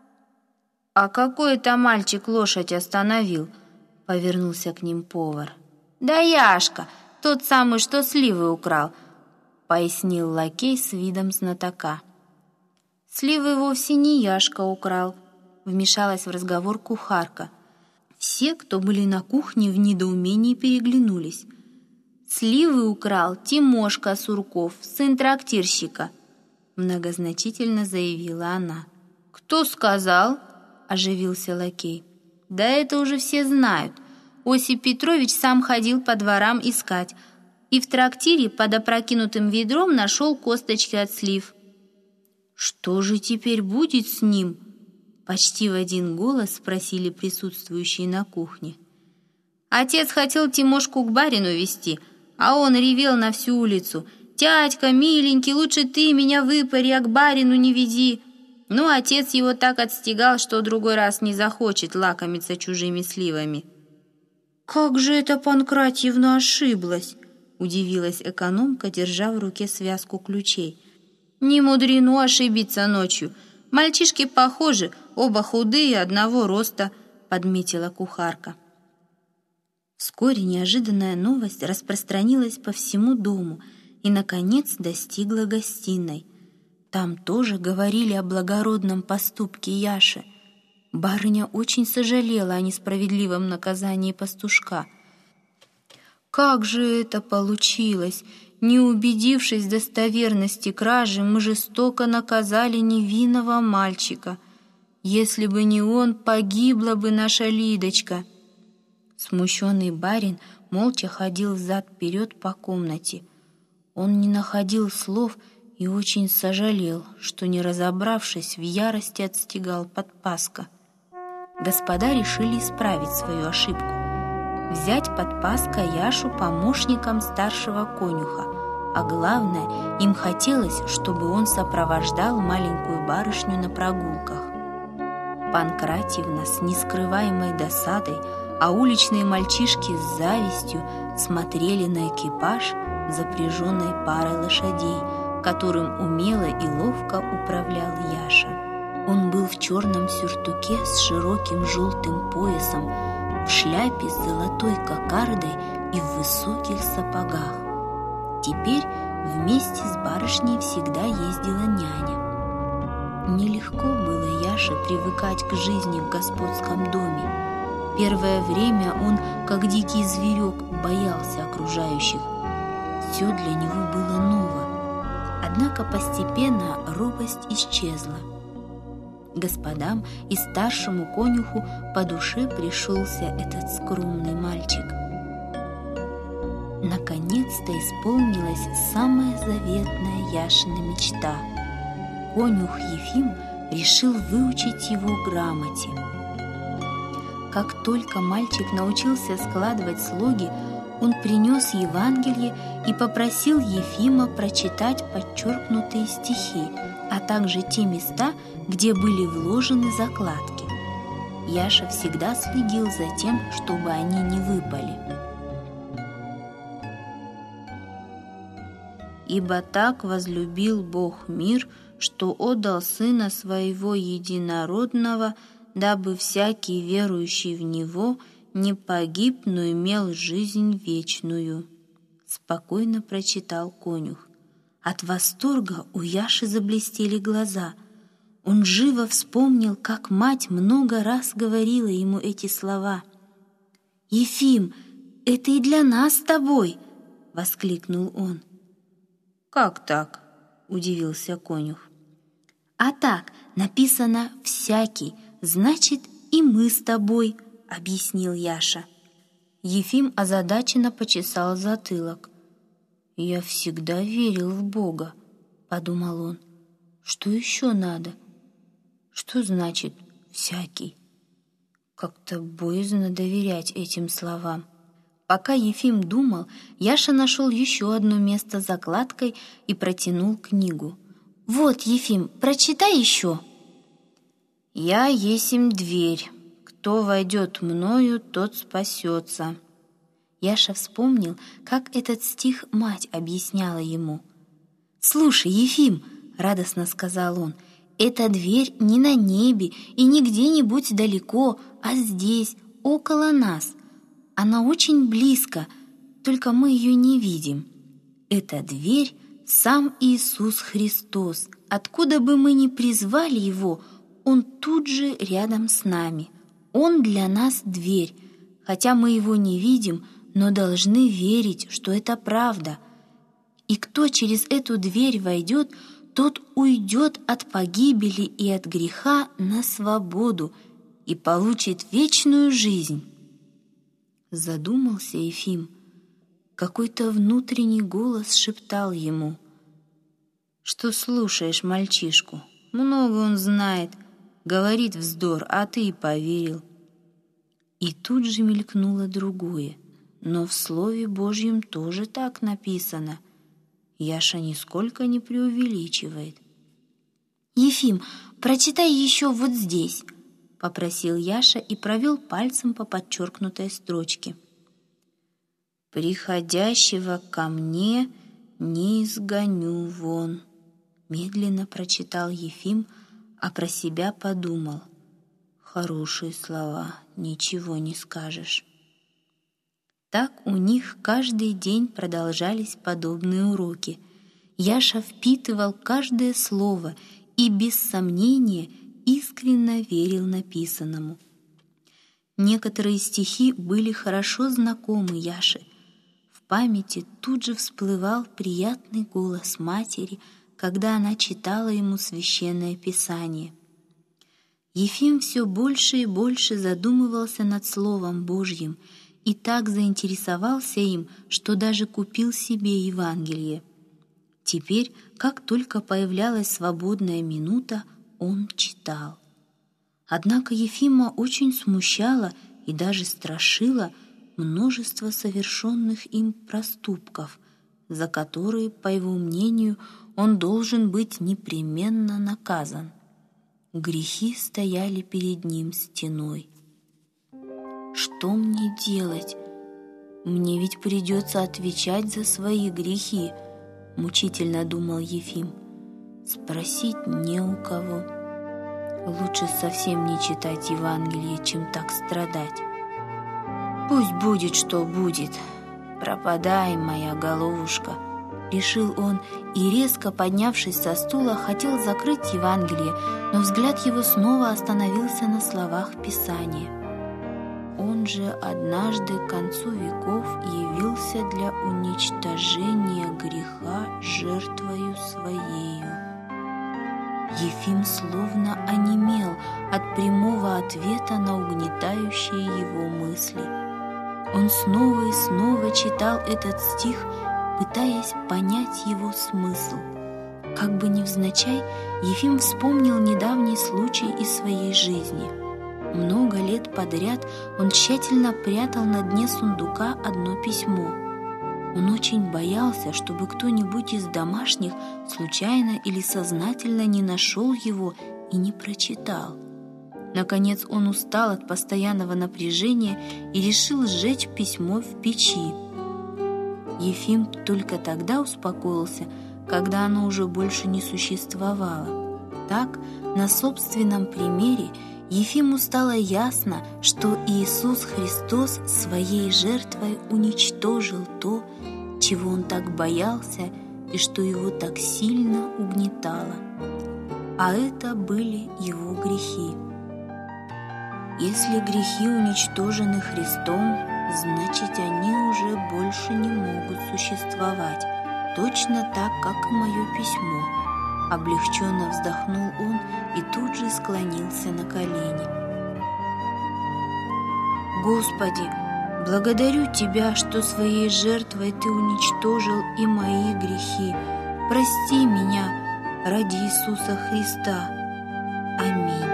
A: «А какой это мальчик лошадь остановил?» — повернулся к ним повар. «Да Яшка, тот самый, что сливы украл», — пояснил лакей с видом знатока. «Сливы вовсе не Яшка украл», — вмешалась в разговор кухарка. Все, кто были на кухне, в недоумении переглянулись. «Сливы украл Тимошка Сурков, сын трактирщика», — многозначительно заявила она. «Кто сказал?» — оживился лакей. «Да это уже все знают. Осип Петрович сам ходил по дворам искать, и в трактире под опрокинутым ведром нашел косточки от слив». «Что же теперь будет с ним?» Почти в один голос спросили присутствующие на кухне. «Отец хотел Тимошку к барину везти, а он ревел на всю улицу. «Тятька, миленький, лучше ты меня выпари, а к барину не веди». Ну, отец его так отстегал, что другой раз не захочет лакомиться чужими сливами». «Как же это Панкратьевна ошиблась?» — удивилась экономка, держа в руке связку ключей. «Не мудрено ошибиться ночью. Мальчишки похожи, оба худые, одного роста», — подметила кухарка. Вскоре неожиданная новость распространилась по всему дому и, наконец, достигла гостиной. Там тоже говорили о благородном поступке Яши. Барыня очень сожалела о несправедливом наказании пастушка. «Как же это получилось? Не убедившись в достоверности кражи, мы жестоко наказали невинного мальчика. Если бы не он, погибла бы наша Лидочка». Смущенный барин молча ходил взад-вперед по комнате. Он не находил слов и очень сожалел, что, не разобравшись, в ярости отстегал подпаска. Господа решили исправить свою ошибку. Взять подпаска Яшу помощником старшего конюха, а главное, им хотелось, чтобы он сопровождал маленькую барышню на прогулках. Панкратьевна с нескрываемой досадой, а уличные мальчишки с завистью смотрели на экипаж, запряженной парой лошадей, которым умело и ловко управлял Яша. Он был в черном сюртуке с широким желтым поясом, в шляпе с золотой кокардой и в высоких сапогах. Теперь вместе с барышней всегда ездила няня. Нелегко было Яше привыкать к жизни в господском доме. Первое время он, как дикий зверек, боялся окружающих. Все для него было ново. Однако постепенно робость исчезла. Господам и старшему конюху по душе пришелся этот скромный мальчик. Наконец-то исполнилась самая заветная Яшина мечта. Конюх Ефим решил выучить его грамоте. Как только мальчик научился складывать слоги, он принес Евангелие и попросил Ефима прочитать подчеркнутые стихи, а также те места, где были вложены закладки. Яша всегда следил за тем, чтобы они не выпали. «Ибо так возлюбил Бог мир, что отдал Сына Своего Единородного, дабы всякий верующий в Него не погиб, но имел жизнь вечную», — спокойно прочитал конюх. От восторга у Яши заблестели глаза. Он живо вспомнил, как мать много раз говорила ему эти слова. «Ефим, это и для нас с тобой!» — воскликнул он. «Как так?» — удивился конюх. «А так, написано «всякий», значит, и и мы с тобой», — объяснил Яша. Ефим озадаченно почесал затылок. «Я всегда верил в Бога», — подумал он. «Что еще надо? Что значит «всякий»?» Как-то боязно доверять этим словам. Пока Ефим думал, Яша нашел еще одно место закладкой и протянул книгу. «Вот, Ефим, прочитай еще». «Я есмь дверь. Кто войдет мною, тот спасется». Яша вспомнил, как этот стих мать объясняла ему. «Слушай, Ефим», — радостно сказал он, — «эта дверь не на небе и не где-нибудь далеко, а здесь, около нас. Она очень близко, только мы ее не видим. Эта дверь — сам Иисус Христос. Откуда бы мы ни призвали Его, Он тут же рядом с нами. Он для нас дверь, хотя мы Его не видим, но должны верить, что это правда. И кто через эту дверь войдет, тот уйдет от погибели и от греха на свободу и получит вечную жизнь». Задумался Ефим. Какой-то внутренний голос шептал ему: «Что слушаешь мальчишку? Много он знает, говорит вздор, а ты и поверил». И тут же мелькнуло другое. Но в Слове Божьем тоже так написано. Яша нисколько не преувеличивает. «Ефим, прочитай еще вот здесь», — попросил Яша и провел пальцем по подчеркнутой строчке. «Приходящего ко мне не изгоню вон», — медленно прочитал Ефим, а про себя подумал: «Хорошие слова, ничего не скажешь». Так у них каждый день продолжались подобные уроки. Яша впитывал каждое слово и без сомнения искренне верил написанному. Некоторые стихи были хорошо знакомы Яше. В памяти тут же всплывал приятный голос матери, когда она читала ему священное писание. Ефим все больше и больше задумывался над Словом Божьим и так заинтересовался им, что даже купил себе Евангелие. Теперь, как только появлялась свободная минута, он читал. Однако Ефима очень смущало и даже страшило множество совершенных им проступков, за которые, по его мнению, он должен быть непременно наказан. Грехи стояли перед ним стеной. «Что мне делать? Мне ведь придется отвечать за свои грехи», — мучительно думал Ефим. «Спросить не у кого. Лучше совсем не читать Евангелие, чем так страдать. Пусть будет, что будет. Пропадай, моя головушка», — решил он и, резко поднявшись со стула, хотел закрыть Евангелие, но взгляд его снова остановился на словах Писания. «Он же однажды к концу веков явился для уничтожения греха жертвою Своею». Ефим словно онемел от прямого ответа на угнетающие его мысли. Он снова и снова читал этот стих, пытаясь понять его смысл. Как бы невзначай, Ефим вспомнил недавний случай из своей жизни. Много лет подряд он тщательно прятал на дне сундука одно письмо. Он очень боялся, чтобы кто-нибудь из домашних случайно или сознательно не нашел его и не прочитал. Наконец он устал от постоянного напряжения и решил сжечь письмо в печи. Ефим только тогда успокоился, когда оно уже больше не существовало. Так, на собственном примере, Ефиму стало ясно, что Иисус Христос своей жертвой уничтожил то, чего он так боялся и что его так сильно угнетало. А это были его грехи. Если грехи уничтожены Христом, значит, они уже больше не могут существовать, точно так, как и мое письмо. Облегченно вздохнул он и тут же склонился на колени. Господи, благодарю Тебя, что своей жертвой Ты уничтожил и мои грехи. Прости меня ради Иисуса Христа. Аминь.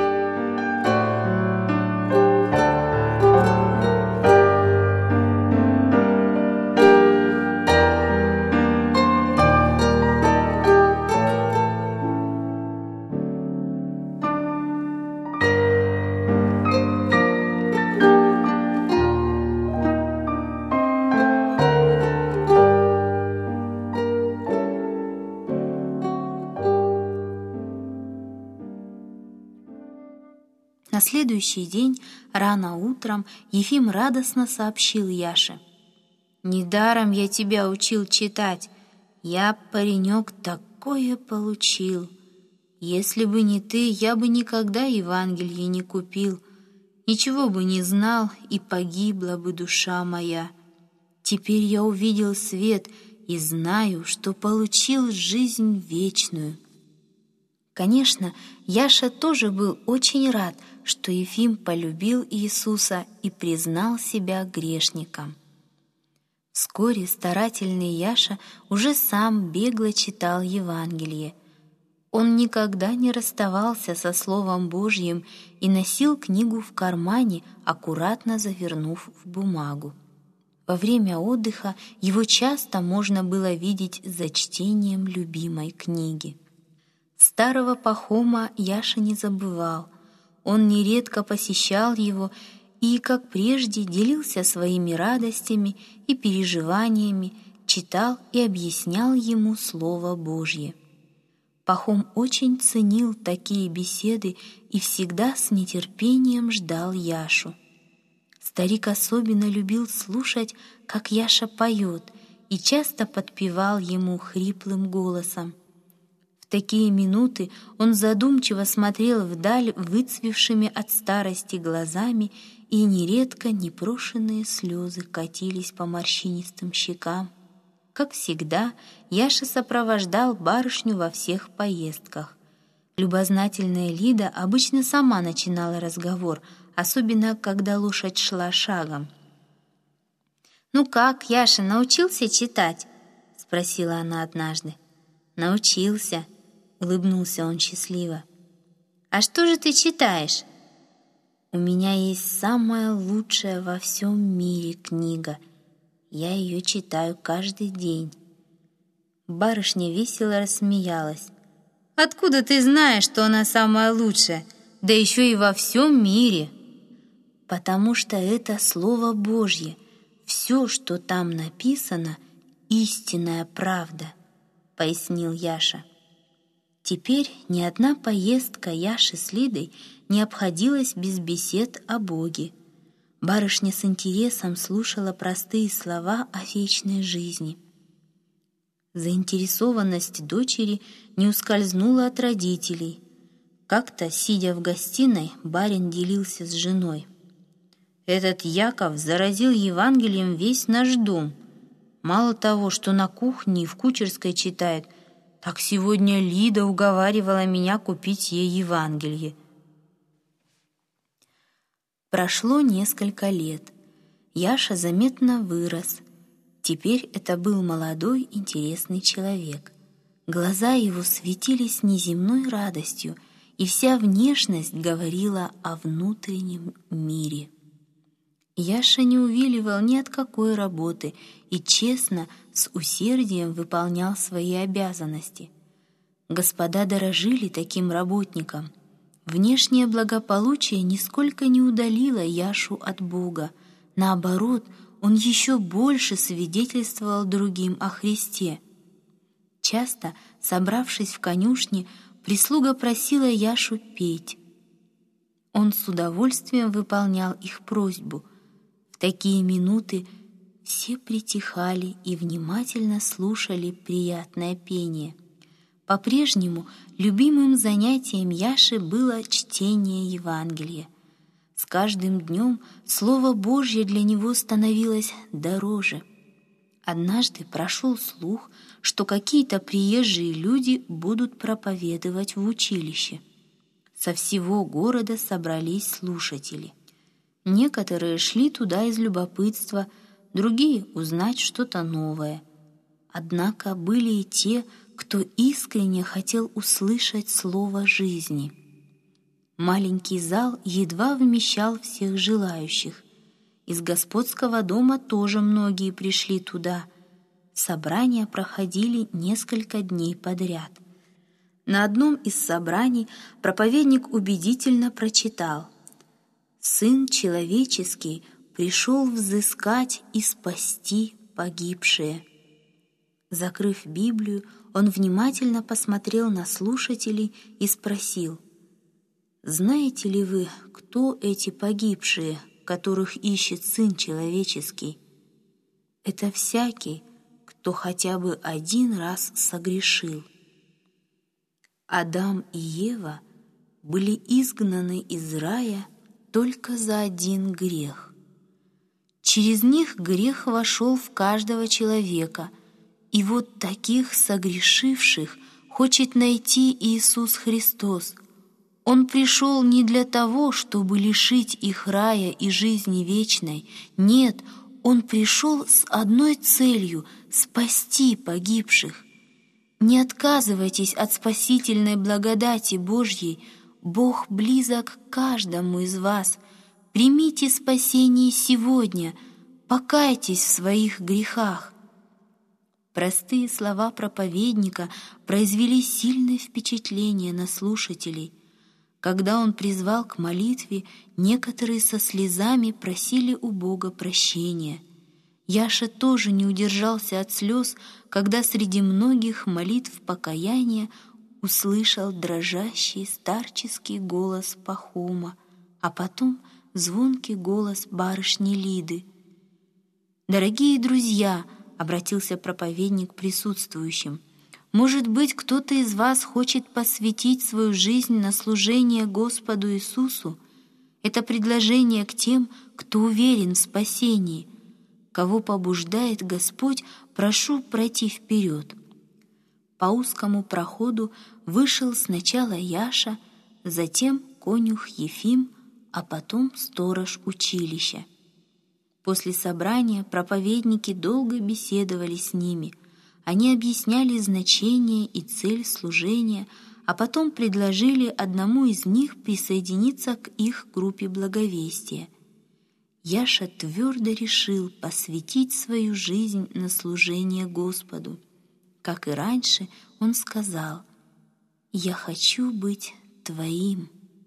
A: На следующий день, рано утром, Ефим радостно сообщил Яше: «Недаром я тебя учил читать. Я, паренек, такое получил. Если бы не ты, я бы никогда Евангелие не купил. Ничего бы не знал, и погибла бы душа моя. Теперь я увидел свет и знаю, что получил жизнь вечную». Конечно, Яша тоже был очень рад, что Ефим полюбил Иисуса и признал себя грешником. Вскоре старательный Яша уже сам бегло читал Евангелие. Он никогда не расставался со Словом Божьим и носил книгу в кармане, аккуратно завернув в бумагу. Во время отдыха его часто можно было видеть за чтением любимой книги. Старого Пахома Яша не забывал. Он нередко посещал его и, как прежде, делился своими радостями и переживаниями, читал и объяснял ему Слово Божье. Пахом очень ценил такие беседы и всегда с нетерпением ждал Яшу. Старик особенно любил слушать, как Яша поет, и часто подпевал ему хриплым голосом. В такие минуты он задумчиво смотрел вдаль выцвевшими от старости глазами, и нередко непрошенные слезы катились по морщинистым щекам. Как всегда, Яша сопровождал барышню во всех поездках. Любознательная Лида обычно сама начинала разговор, особенно когда лошадь шла шагом. «Ну как, Яша, научился читать?» — спросила она однажды. «Научился», — улыбнулся он счастливо. «А что же ты читаешь?» «У меня есть самая лучшая во всем мире книга. Я ее читаю каждый день». Барышня весело рассмеялась. «Откуда ты знаешь, что она самая лучшая, да еще и во всем мире?» «Потому что это Слово Божье. Все, что там написано, истинная правда», — пояснил Яша. Теперь ни одна поездка Яши с Лидой не обходилась без бесед о Боге. Барышня с интересом слушала простые слова о вечной жизни. Заинтересованность дочери не ускользнула от родителей. Как-то, сидя в гостиной, барин делился с женой: «Этот Яков заразил Евангелием весь наш дом. Мало того, что на кухне и в кучерской читает, так сегодня Лида уговаривала меня купить ей Евангелие». Прошло несколько лет. Яша заметно вырос. Теперь это был молодой, интересный человек. Глаза его светились неземной радостью, и вся внешность говорила о внутреннем мире. Яша не увиливал ни от какой работы и честно, с усердием выполнял свои обязанности. Господа дорожили таким работником. Внешнее благополучие нисколько не удалило Яшу от Бога. Наоборот, он еще больше свидетельствовал другим о Христе. Часто, собравшись в конюшне, прислуга просила Яшу петь. Он с удовольствием выполнял их просьбу. В такие минуты все притихали и внимательно слушали приятное пение. По-прежнему любимым занятием Яши было чтение Евангелия. С каждым днем Слово Божье для него становилось дороже. Однажды прошел слух, что какие-то приезжие люди будут проповедовать в училище. Со всего города собрались слушатели. Некоторые шли туда из любопытства, другие — узнать что-то новое. Однако были и те, кто искренне хотел услышать слово жизни. Маленький зал едва вмещал всех желающих. Из господского дома тоже многие пришли туда. Собрания проходили несколько дней подряд. На одном из собраний проповедник убедительно прочитал: «Сын человеческий пришел взыскать и спасти погибшие». Закрыв Библию, он внимательно посмотрел на слушателей и спросил: «Знаете ли вы, кто эти погибшие, которых ищет Сын Человеческий? Это всякий, кто хотя бы один раз согрешил». Адам и Ева были изгнаны из рая только за один грех. Через них грех вошел в каждого человека, и вот таких согрешивших хочет найти Иисус Христос. Он пришел не для того, чтобы лишить их рая и жизни вечной. Нет, Он пришел с одной целью — спасти погибших. Не отказывайтесь от спасительной благодати Божьей. Бог близок к каждому из вас. Примите спасение сегодня, покайтесь в своих грехах. Простые слова проповедника произвели сильное впечатление на слушателей. Когда он призвал к молитве, некоторые со слезами просили у Бога прощения. Яша тоже не удержался от слез, когда среди многих молитв покаяния услышал дрожащий старческий голос Пахома, а потом звонкий голос барышни Лиды. «Дорогие друзья!» — обратился проповедник к присутствующим. «Может быть, кто-то из вас хочет посвятить свою жизнь на служение Господу Иисусу? Это предложение к тем, кто уверен в спасении. Кого побуждает Господь, прошу пройти вперед». По узкому проходу вышел сначала Яша, затем конюх Ефим, а потом сторож училища. После собрания проповедники долго беседовали с ними. Они объясняли значение и цель служения, а потом предложили одному из них присоединиться к их группе благовестия. Яша твердо решил посвятить свою жизнь на служение Господу. Как и раньше, он сказал: «Я хочу быть Твоим».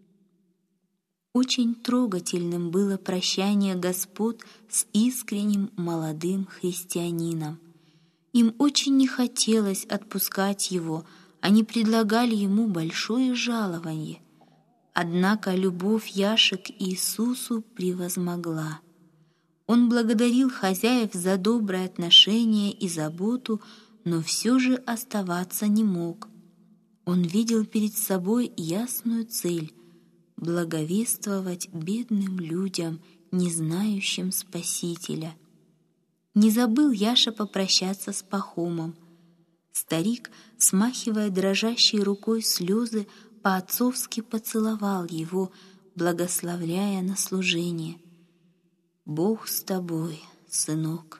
A: Очень трогательным было прощание господ с искренним молодым христианином. Им очень не хотелось отпускать его, они предлагали ему большое жалование. Однако любовь Яши к Иисусу превозмогла. Он благодарил хозяев за доброе отношение и заботу, но все же оставаться не мог. Он видел перед собой ясную цель — благовествовать бедным людям, не знающим Спасителя. Не забыл Яша попрощаться с Пахомом. Старик, смахивая дрожащей рукой слезы, по-отцовски поцеловал его, благословляя на служение. «Бог с тобой, сынок».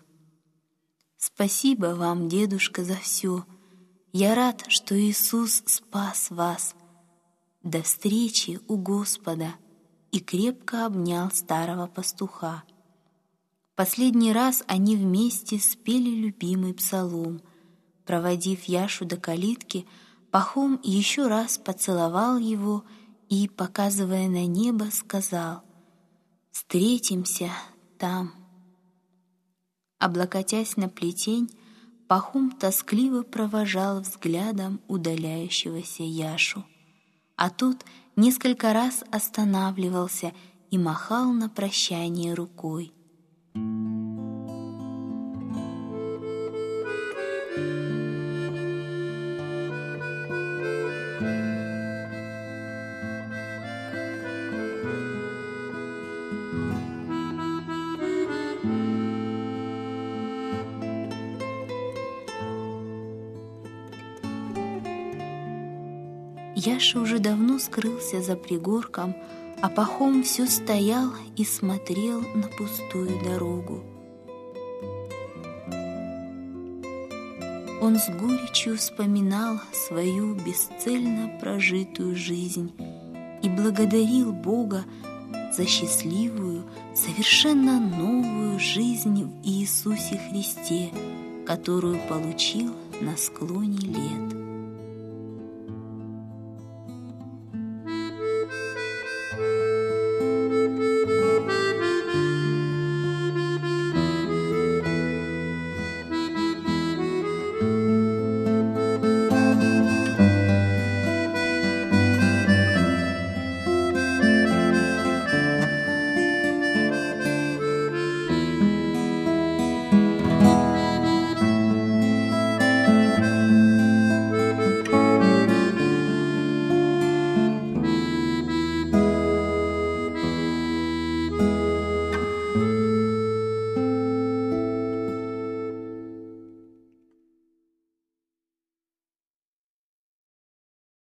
A: «Спасибо вам, дедушка, за все. Я рад, что Иисус спас вас. До встречи у Господа», и крепко обнял старого пастуха. Последний раз они вместе спели любимый псалом. Проводив Яшу до калитки, Пахом еще раз поцеловал его и, показывая на небо, сказал: «Встретимся там». Облокотясь на плетень, Пахом тоскливо провожал взглядом удаляющегося Яшу, а тот несколько раз останавливался и махал на прощание рукой. Яша уже давно скрылся за пригорком, А Пахом все стоял и смотрел на пустую дорогу. Он с горечью вспоминал свою бесцельно прожитую жизнь и благодарил Бога за счастливую, совершенно новую жизнь в Иисусе Христе, которую получил на склоне лет.